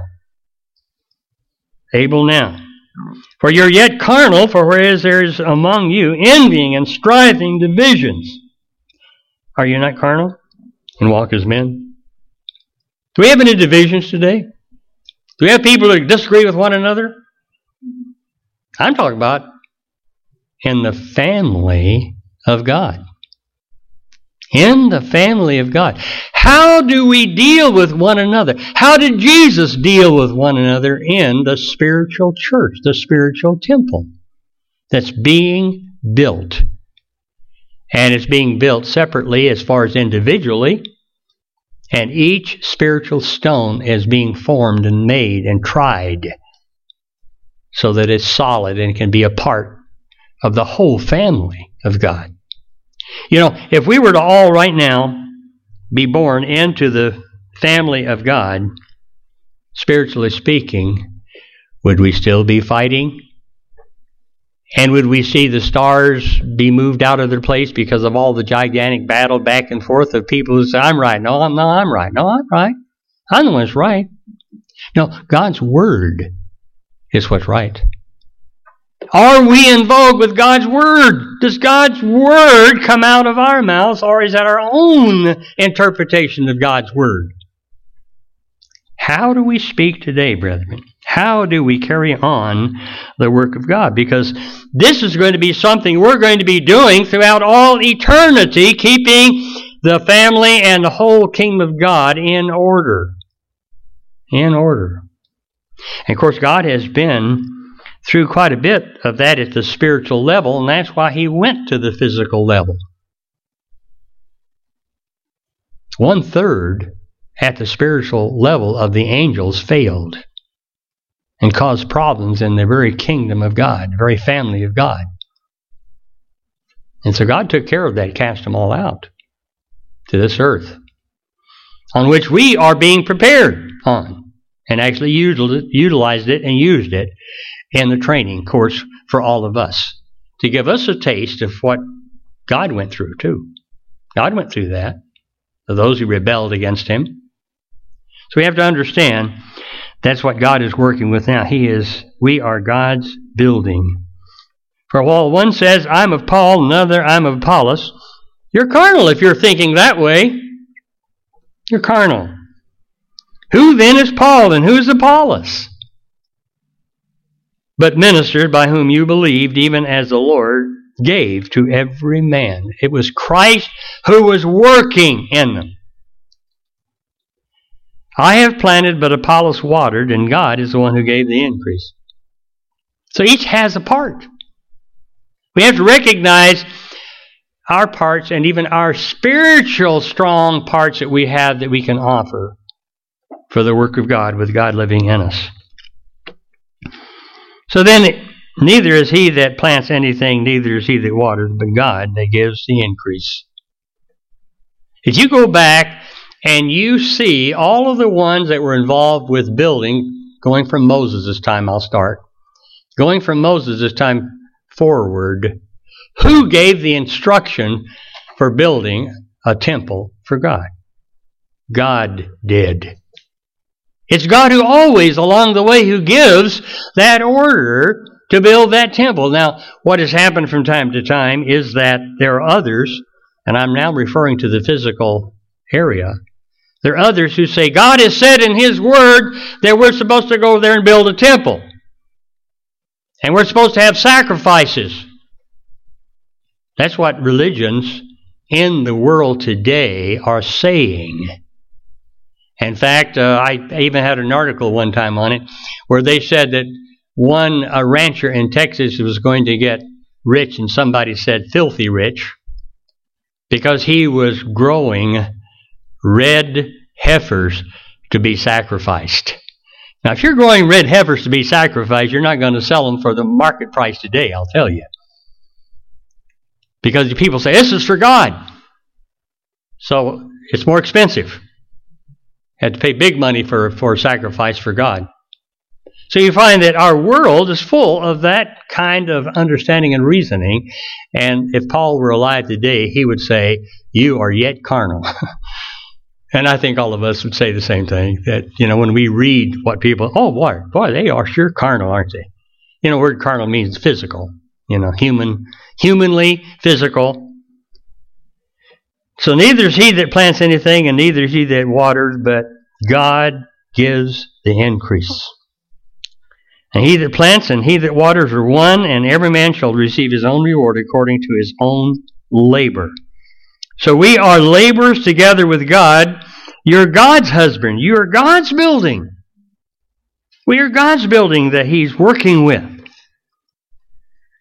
Able now. For you're yet carnal, for whereas there is among you envying and striving, divisions. Are you not carnal and walk as men? Do we have any divisions today? Do we have people who disagree with one another? I'm talking about in the family of God. In the family of God. How do we deal with one another? How did Jesus deal with one another in the spiritual church, the spiritual temple that's being built. And it's being built separately as far as individually. And each spiritual stone is being formed and made and tried so that it's solid and can be a part of the whole family of God. You know, if we were to all right now be born into the family of God, spiritually speaking, would we still be fighting? And would we see the stars be moved out of their place because of all the gigantic battle back and forth of people who say, I'm right, no, I'm no, I'm right, no, I'm right. I'm the one that's right. No, God's Word is what's right. Are we in vogue with God's Word? Does God's Word come out of our mouths, or is that our own interpretation of God's Word? How do we speak today, brethren? How do we carry on the work of God? Because this is going to be something we're going to be doing throughout all eternity, keeping the family and the whole kingdom of God in order. In order. And of course, God has been through quite a bit of that at the spiritual level, and that's why He went to the physical level. One third at the spiritual level of the angels failed and caused problems in the very kingdom of God, the very family of God. And so God took care of that, cast them all out to this earth, on which we are being prepared on, and actually utilized it and used it in the training course for all of us, to give us a taste of what God went through too. God went through that, for those who rebelled against Him. So we have to understand that's what God is working with now. He is, we are God's building. For while one says, I'm of Paul, another, I'm of Apollos, you're carnal if you're thinking that way. You're carnal. Who then is Paul and who is Apollos? But ministered by whom you believed, even as the Lord gave to every man. It was Christ who was working in them. I have planted, but Apollos watered, and God is the one who gave the increase. So each has a part. We have to recognize our parts and even our spiritual strong parts that we have that we can offer for the work of God, with God living in us. So then, neither is he that plants anything, neither is he that waters, but God that gives the increase. If you go back and you see all of the ones that were involved with building, going from Moses' time, I'll start. Going from Moses' time forward, who gave the instruction for building a temple for God? God did. It's God who always, along the way, who gives that order to build that temple. Now, what has happened from time to time is that there are others, and I'm now referring to the physical area, there are others who say, God has said in His Word that we're supposed to go there and build a temple. And we're supposed to have sacrifices. That's what religions in the world today are saying. In fact, uh, I even had an article one time on it where they said that one a rancher in Texas was going to get rich, and somebody said filthy rich, because he was growing red heifers to be sacrificed. Now, if you're growing red heifers to be sacrificed, you're not going to sell them for the market price today, I'll tell you. Because the people say, this is for God. So it's more expensive. You have to pay big money for, for a sacrifice for God. So you find that our world is full of that kind of understanding and reasoning. And if Paul were alive today, he would say, you are yet carnal. And I think all of us would say the same thing. That, you know, when we read what people, oh boy, boy, they are sure carnal, aren't they? You know, the word carnal means physical. You know, human, humanly, physical. So neither is he that plants anything, and neither is he that waters, but God gives the increase. And he that plants and he that waters are one, and every man shall receive his own reward according to his own labor. So we are laborers together with God. You're God's husband. You are God's building. We are God's building that He's working with.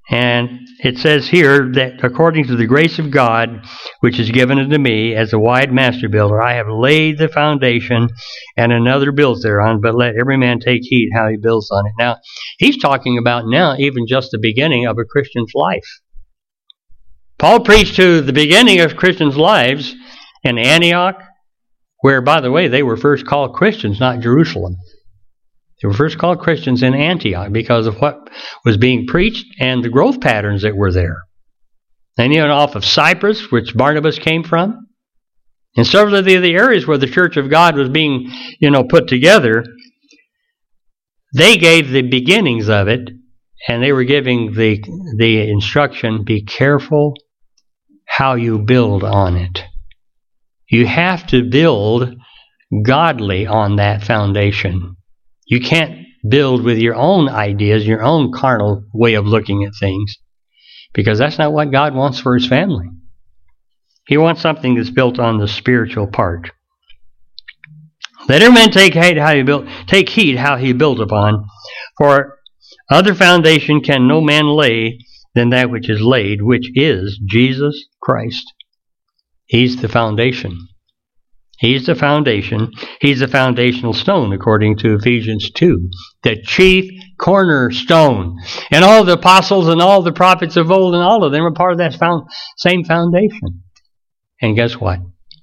And it says here that according to the grace of God, which is given unto me as a wide master builder, I have laid the foundation, and another builds thereon, but let every man take heed how he builds on it. Now, he's talking about now even just the beginning of a Christian's life. Paul preached to the beginning of Christians' lives in Antioch, where, by the way, they were first called Christians, not Jerusalem. They were first called Christians in Antioch because of what was being preached and the growth patterns that were there. And even off of Cyprus, which Barnabas came from, and several of the, the areas where the Church of God was being, you know, put together, they gave the beginnings of it, and they were giving the the instruction, be careful how you build on it. You have to build godly on that foundation. You can't build with your own ideas, your own carnal way of looking at things, because that's not what God wants for His family. He wants something that's built on the spiritual part. Let every man take heed how he build, take heed how he built upon, for other foundation can no man lay than that which is laid, which is Jesus Christ. He's the foundation. He's the foundation. He's the foundational stone, according to Ephesians two. The chief cornerstone. And all the apostles and all the prophets of old and all of them are part of that found, same foundation. And guess what?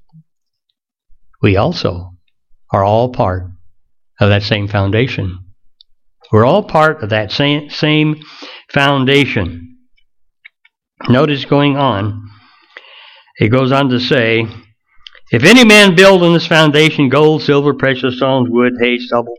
We also are all part of that same foundation. We're all part of that same, same foundation. Notice going on. It goes on to say, if any man build on this foundation gold, silver, precious stones, wood, hay, stubble.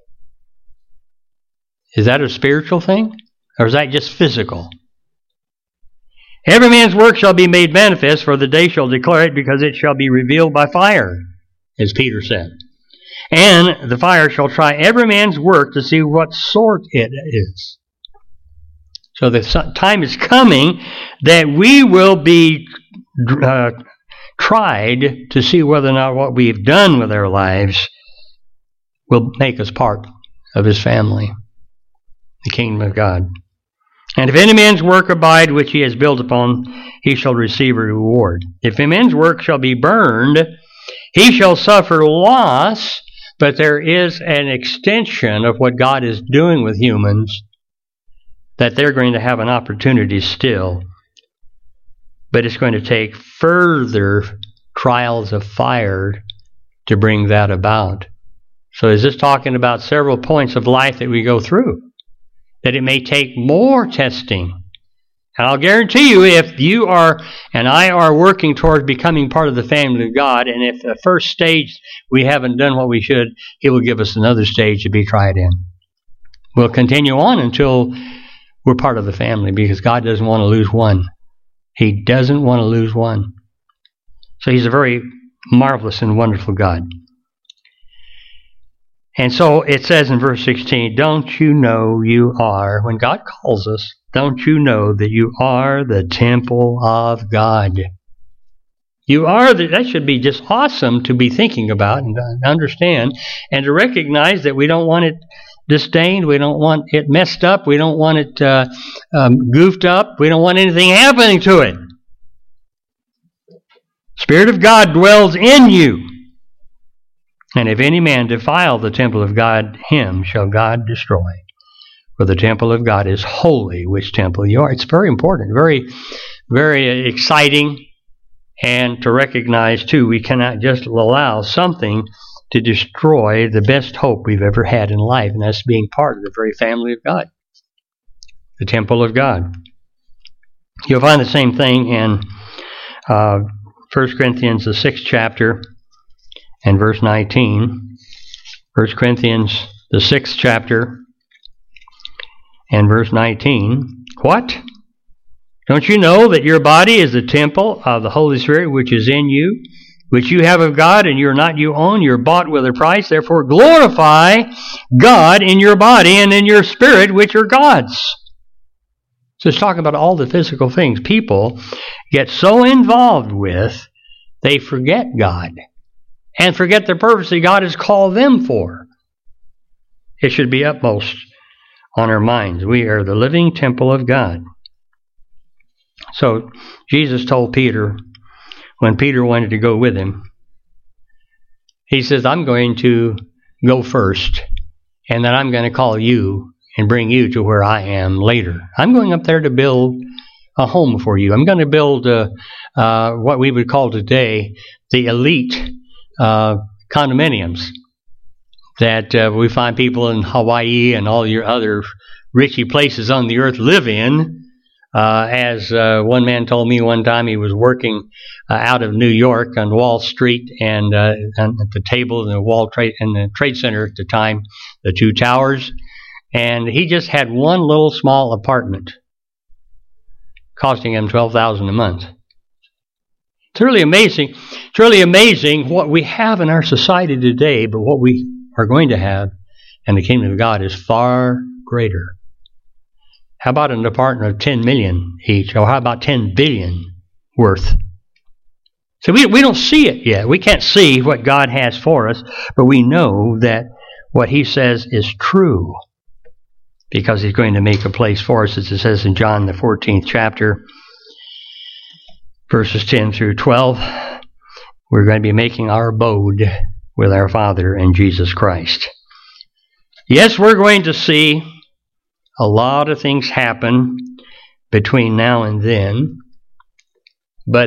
Is that a spiritual thing? Or is that just physical? Every man's work shall be made manifest, for the day shall declare it, because it shall be revealed by fire, as Peter said. And the fire shall try every man's work to see what sort it is. So the time is coming that we will be uh, tried to see whether or not what we've done with our lives will make us part of His family, the kingdom of God. And if any man's work abide which he has built upon, he shall receive a reward. If a man's work shall be burned, he shall suffer loss, but there is an extension of what God is doing with humans, that they're going to have an opportunity still. But it's going to take further trials of fire to bring that about. So is this talking about several points of life that we go through? That it may take more testing. And I'll guarantee you, if you are and I are working towards becoming part of the family of God, and if the first stage we haven't done what we should, He will give us another stage to be tried in. We'll continue on until we're part of the family, because God doesn't want to lose one. He doesn't want to lose one. So He's a very marvelous and wonderful God. And so it says in verse sixteen, don't you know you are, when God calls us, don't you know that you are the temple of God? You are, the, that should be just awesome to be thinking about and to understand, and to recognize that we don't want it disdained, we don't want it messed up, we don't want it uh, um, goofed up, we don't want anything happening to it. Spirit of God dwells in you. And if any man defile the temple of God, him shall God destroy. For the temple of God is holy, which temple you are. It's very important, very, very exciting. And to recognize, too, we cannot just allow something to destroy the best hope we've ever had in life, and that's being part of the very family of God, the temple of God. You'll find the same thing in uh, First Corinthians, the sixth chapter, and verse nineteen. First Corinthians, the sixth chapter, and verse nineteen. What? Don't you know that your body is the temple of the Holy Spirit which is in you, which you have of God, and you're not your own, you're bought with a price. Therefore glorify God in your body and in your spirit, which are God's. So it's talking about all the physical things people get so involved with, they forget God and forget the purpose that God has called them for. It should be upmost on our minds. We are the living temple of God. So Jesus told Peter, when Peter wanted to go with him, he says, I'm going to go first, and then I'm going to call you and bring you to where I am later. I'm going up there to build a home for you. I'm going to build uh, uh, what we would call today the elite uh, condominiums that uh, we find people in Hawaii and all your other richy places on the earth live in. Uh, as uh, one man told me one time, he was working uh, out of New York on Wall Street, and, uh, and at the table in the Wall Trade in the Trade Center at the time, the two towers, and he just had one little small apartment, costing him twelve thousand dollars a month. It's really amazing. It's really amazing what we have in our society today, but what we are going to have in the kingdom of God is far greater. How about an apartment of ten million dollars each, or how about ten billion dollars worth? So we, we don't see it yet. We can't see what God has for us, but we know that what He says is true, because He's going to make a place for us, as it says in John the fourteenth chapter, verses ten through twelve. We're going to be making our abode with our Father in Jesus Christ. Yes, we're going to see a lot of things happen between now and then, but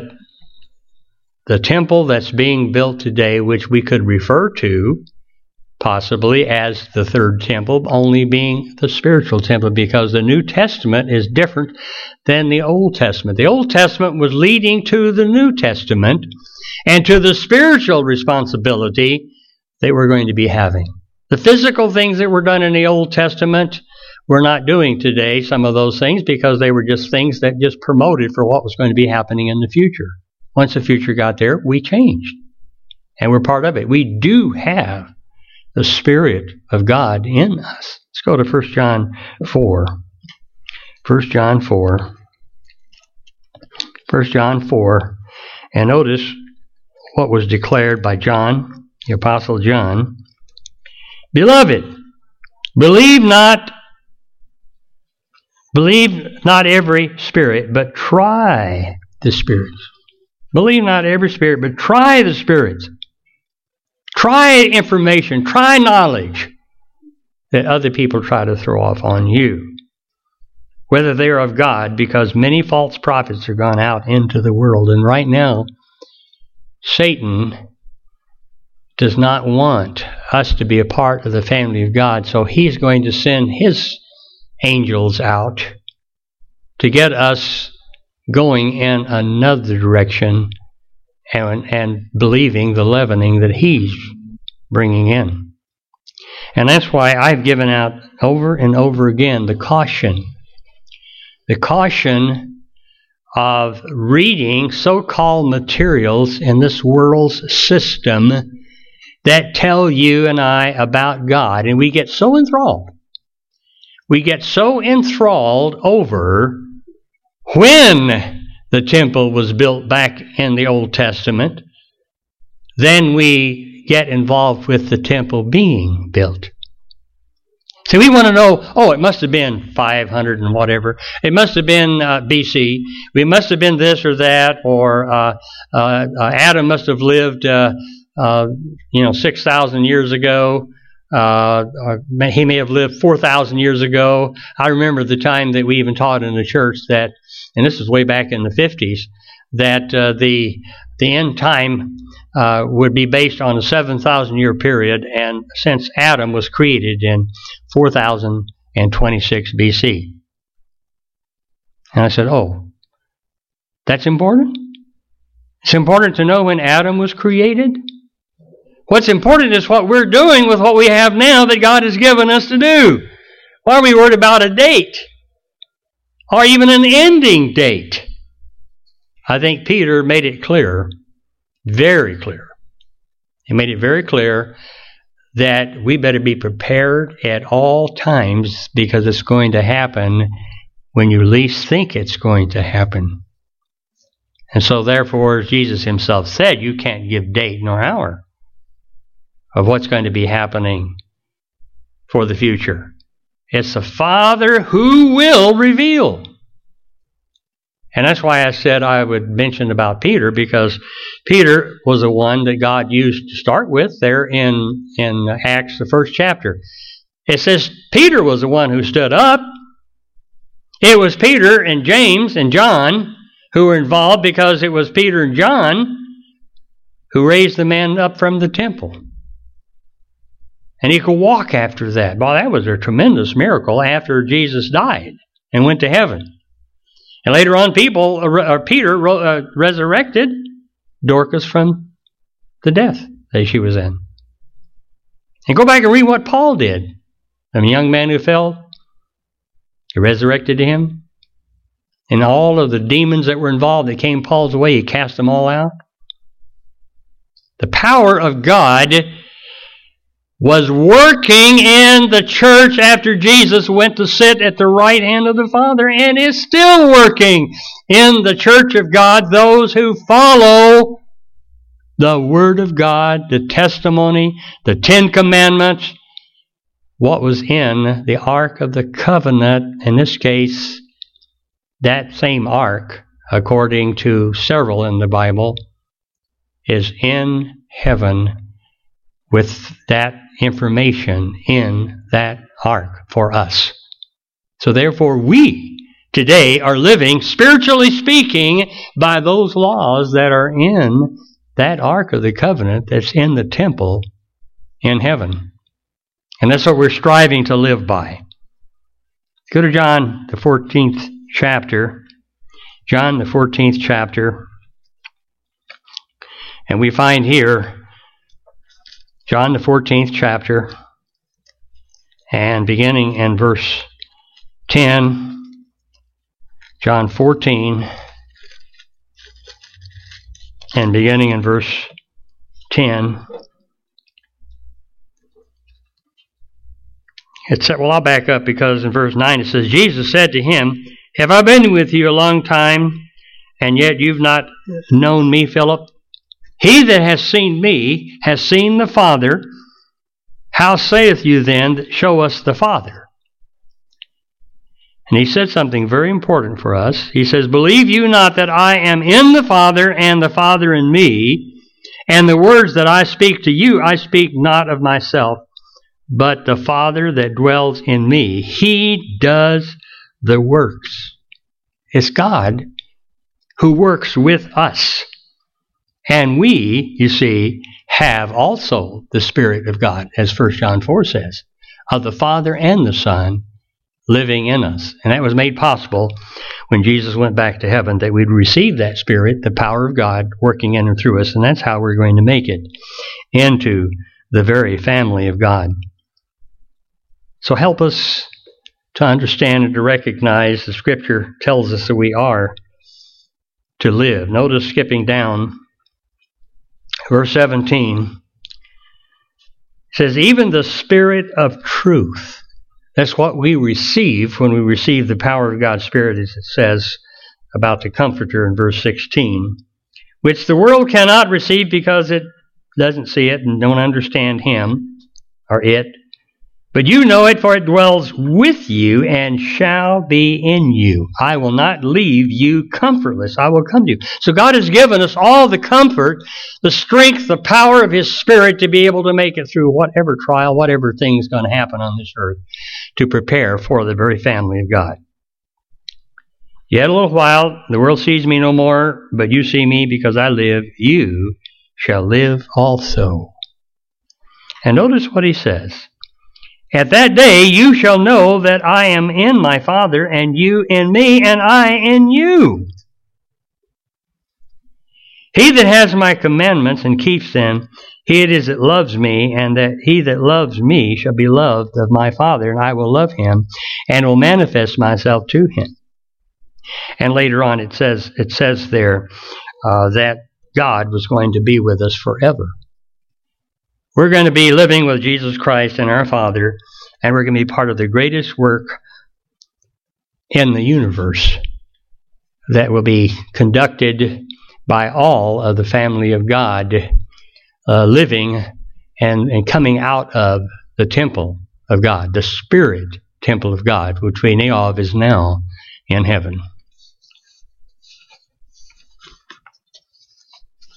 the temple that's being built today, which we could refer to possibly as the third temple, only being the spiritual temple, because the New Testament is different than the Old Testament. The Old Testament was leading to the New Testament and to the spiritual responsibility that we're going to be having. The physical things that were done in the Old Testament, we're not doing today, some of those things, because they were just things that just promoted for what was going to be happening in the future. Once the future got there, we changed. And we're part of it. We do have the Spirit of God in us. Let's go to First John four. First John four. First John four. And notice what was declared by John, the Apostle John. Beloved, believe not Believe not every spirit, but try the spirits. Believe not every spirit, but try the spirits. Try information, try knowledge that other people try to throw off on you, whether they are of God, because many false prophets are gone out into the world. And right now, Satan does not want us to be a part of the family of God, so he's going to send his angels out to get us going in another direction and, and believing the leavening that he's bringing in. And that's why I've given out over and over again the caution. The caution of reading so-called materials in this world's system that tell you and I about God. And we get so enthralled. We get so enthralled over when the temple was built back in the Old Testament, then we get involved with the temple being built. So we want to know, oh, it must have been five hundred and whatever. It must have been uh, B C. We must have been this or that, or uh, uh, uh, Adam must have lived, uh, uh, you know, six thousand years ago. Uh, or he may have lived four thousand years ago. I remember the time that we even taught in the church that, and this is way back in the fifties, that uh, the the end time uh, would be based on a seven thousand year period, and since Adam was created in four thousand twenty-six B C. And I said, oh, that's important? It's important to know when Adam was created? What's important is what we're doing with what we have now that God has given us to do. Why are we worried about a date? Or even an ending date? I think Peter made it clear, very clear. He made it very clear that we better be prepared at all times, because it's going to happen when you least think it's going to happen. And so therefore, as Jesus himself said, you can't give date nor hour of what's going to be happening for the future. It's the Father who will reveal. And that's why I said I would mention about Peter, because Peter was the one that God used to start with there in, in Acts, the first chapter. It says Peter was the one who stood up. It was Peter and James and John who were involved, because it was Peter and John who raised the man up from the temple. And he could walk after that. Well, that was a tremendous miracle after Jesus died and went to heaven. And later on, people, or Peter uh, resurrected Dorcas from the death that she was in. And go back and read what Paul did. The young man who fell, he resurrected him. And all of the demons that were involved that came Paul's way, he cast them all out. The power of God was working in the church after Jesus went to sit at the right hand of the Father, and is still working in the church of God, those who follow the Word of God, the testimony, the Ten Commandments, what was in the Ark of the Covenant. In this case, that same Ark, according to several in the Bible, is in heaven with that information in that ark for us. So therefore we today are living, spiritually speaking, by those laws that are in that Ark of the Covenant that's in the temple in heaven. And that's what we're striving to live by. Go to John, the fourteenth chapter. John, the fourteenth chapter. And we find here John, the fourteenth chapter, and beginning in verse ten, John fourteen, and beginning in verse ten. It said, well, I'll back up, because in verse nine it says, Jesus said to him, have I been with you a long time, and yet you've not known me, Philip? He that has seen me has seen the Father. How saith you then, show us the Father? And he said something very important for us. He says, believe you not that I am in the Father, and the Father in me, and the words that I speak to you, I speak not of myself, but the Father that dwells in me, He does the works. It's God who works with us. And we, you see, have also the Spirit of God, as First John four says, of the Father and the Son living in us. And that was made possible when Jesus went back to heaven, that we'd receive that Spirit, the power of God, working in and through us. And that's how we're going to make it into the very family of God. So help us to understand and to recognize the Scripture tells us that we are to live. Notice, skipping down, verse seventeen says, even the Spirit of truth. That's what we receive when we receive the power of God's Spirit, as it says about the Comforter in verse sixteen, which the world cannot receive because it doesn't see it and don't understand Him or it. But you know it, for it dwells with you and shall be in you. I will not leave you comfortless. I will come to you. So God has given us all the comfort, the strength, the power of His Spirit to be able to make it through whatever trial, whatever thing is going to happen on this earth, to prepare for the very family of God. Yet a little while, the world sees me no more, but you see me because I live. You shall live also. And notice what He says. At that day you shall know that I am in my Father, and you in me, and I in you. He that has my commandments and keeps them, he it is that loves me, and that he that loves me shall be loved of my Father, and I will love him, and will manifest myself to him. And later on it says it says there uh, that God was going to be with us forever. We're going to be living with Jesus Christ and our Father, and we're going to be part of the greatest work in the universe that will be conducted by all of the family of God, uh, living and, and coming out of the temple of God, the Spirit temple of God, which we know of is now in heaven.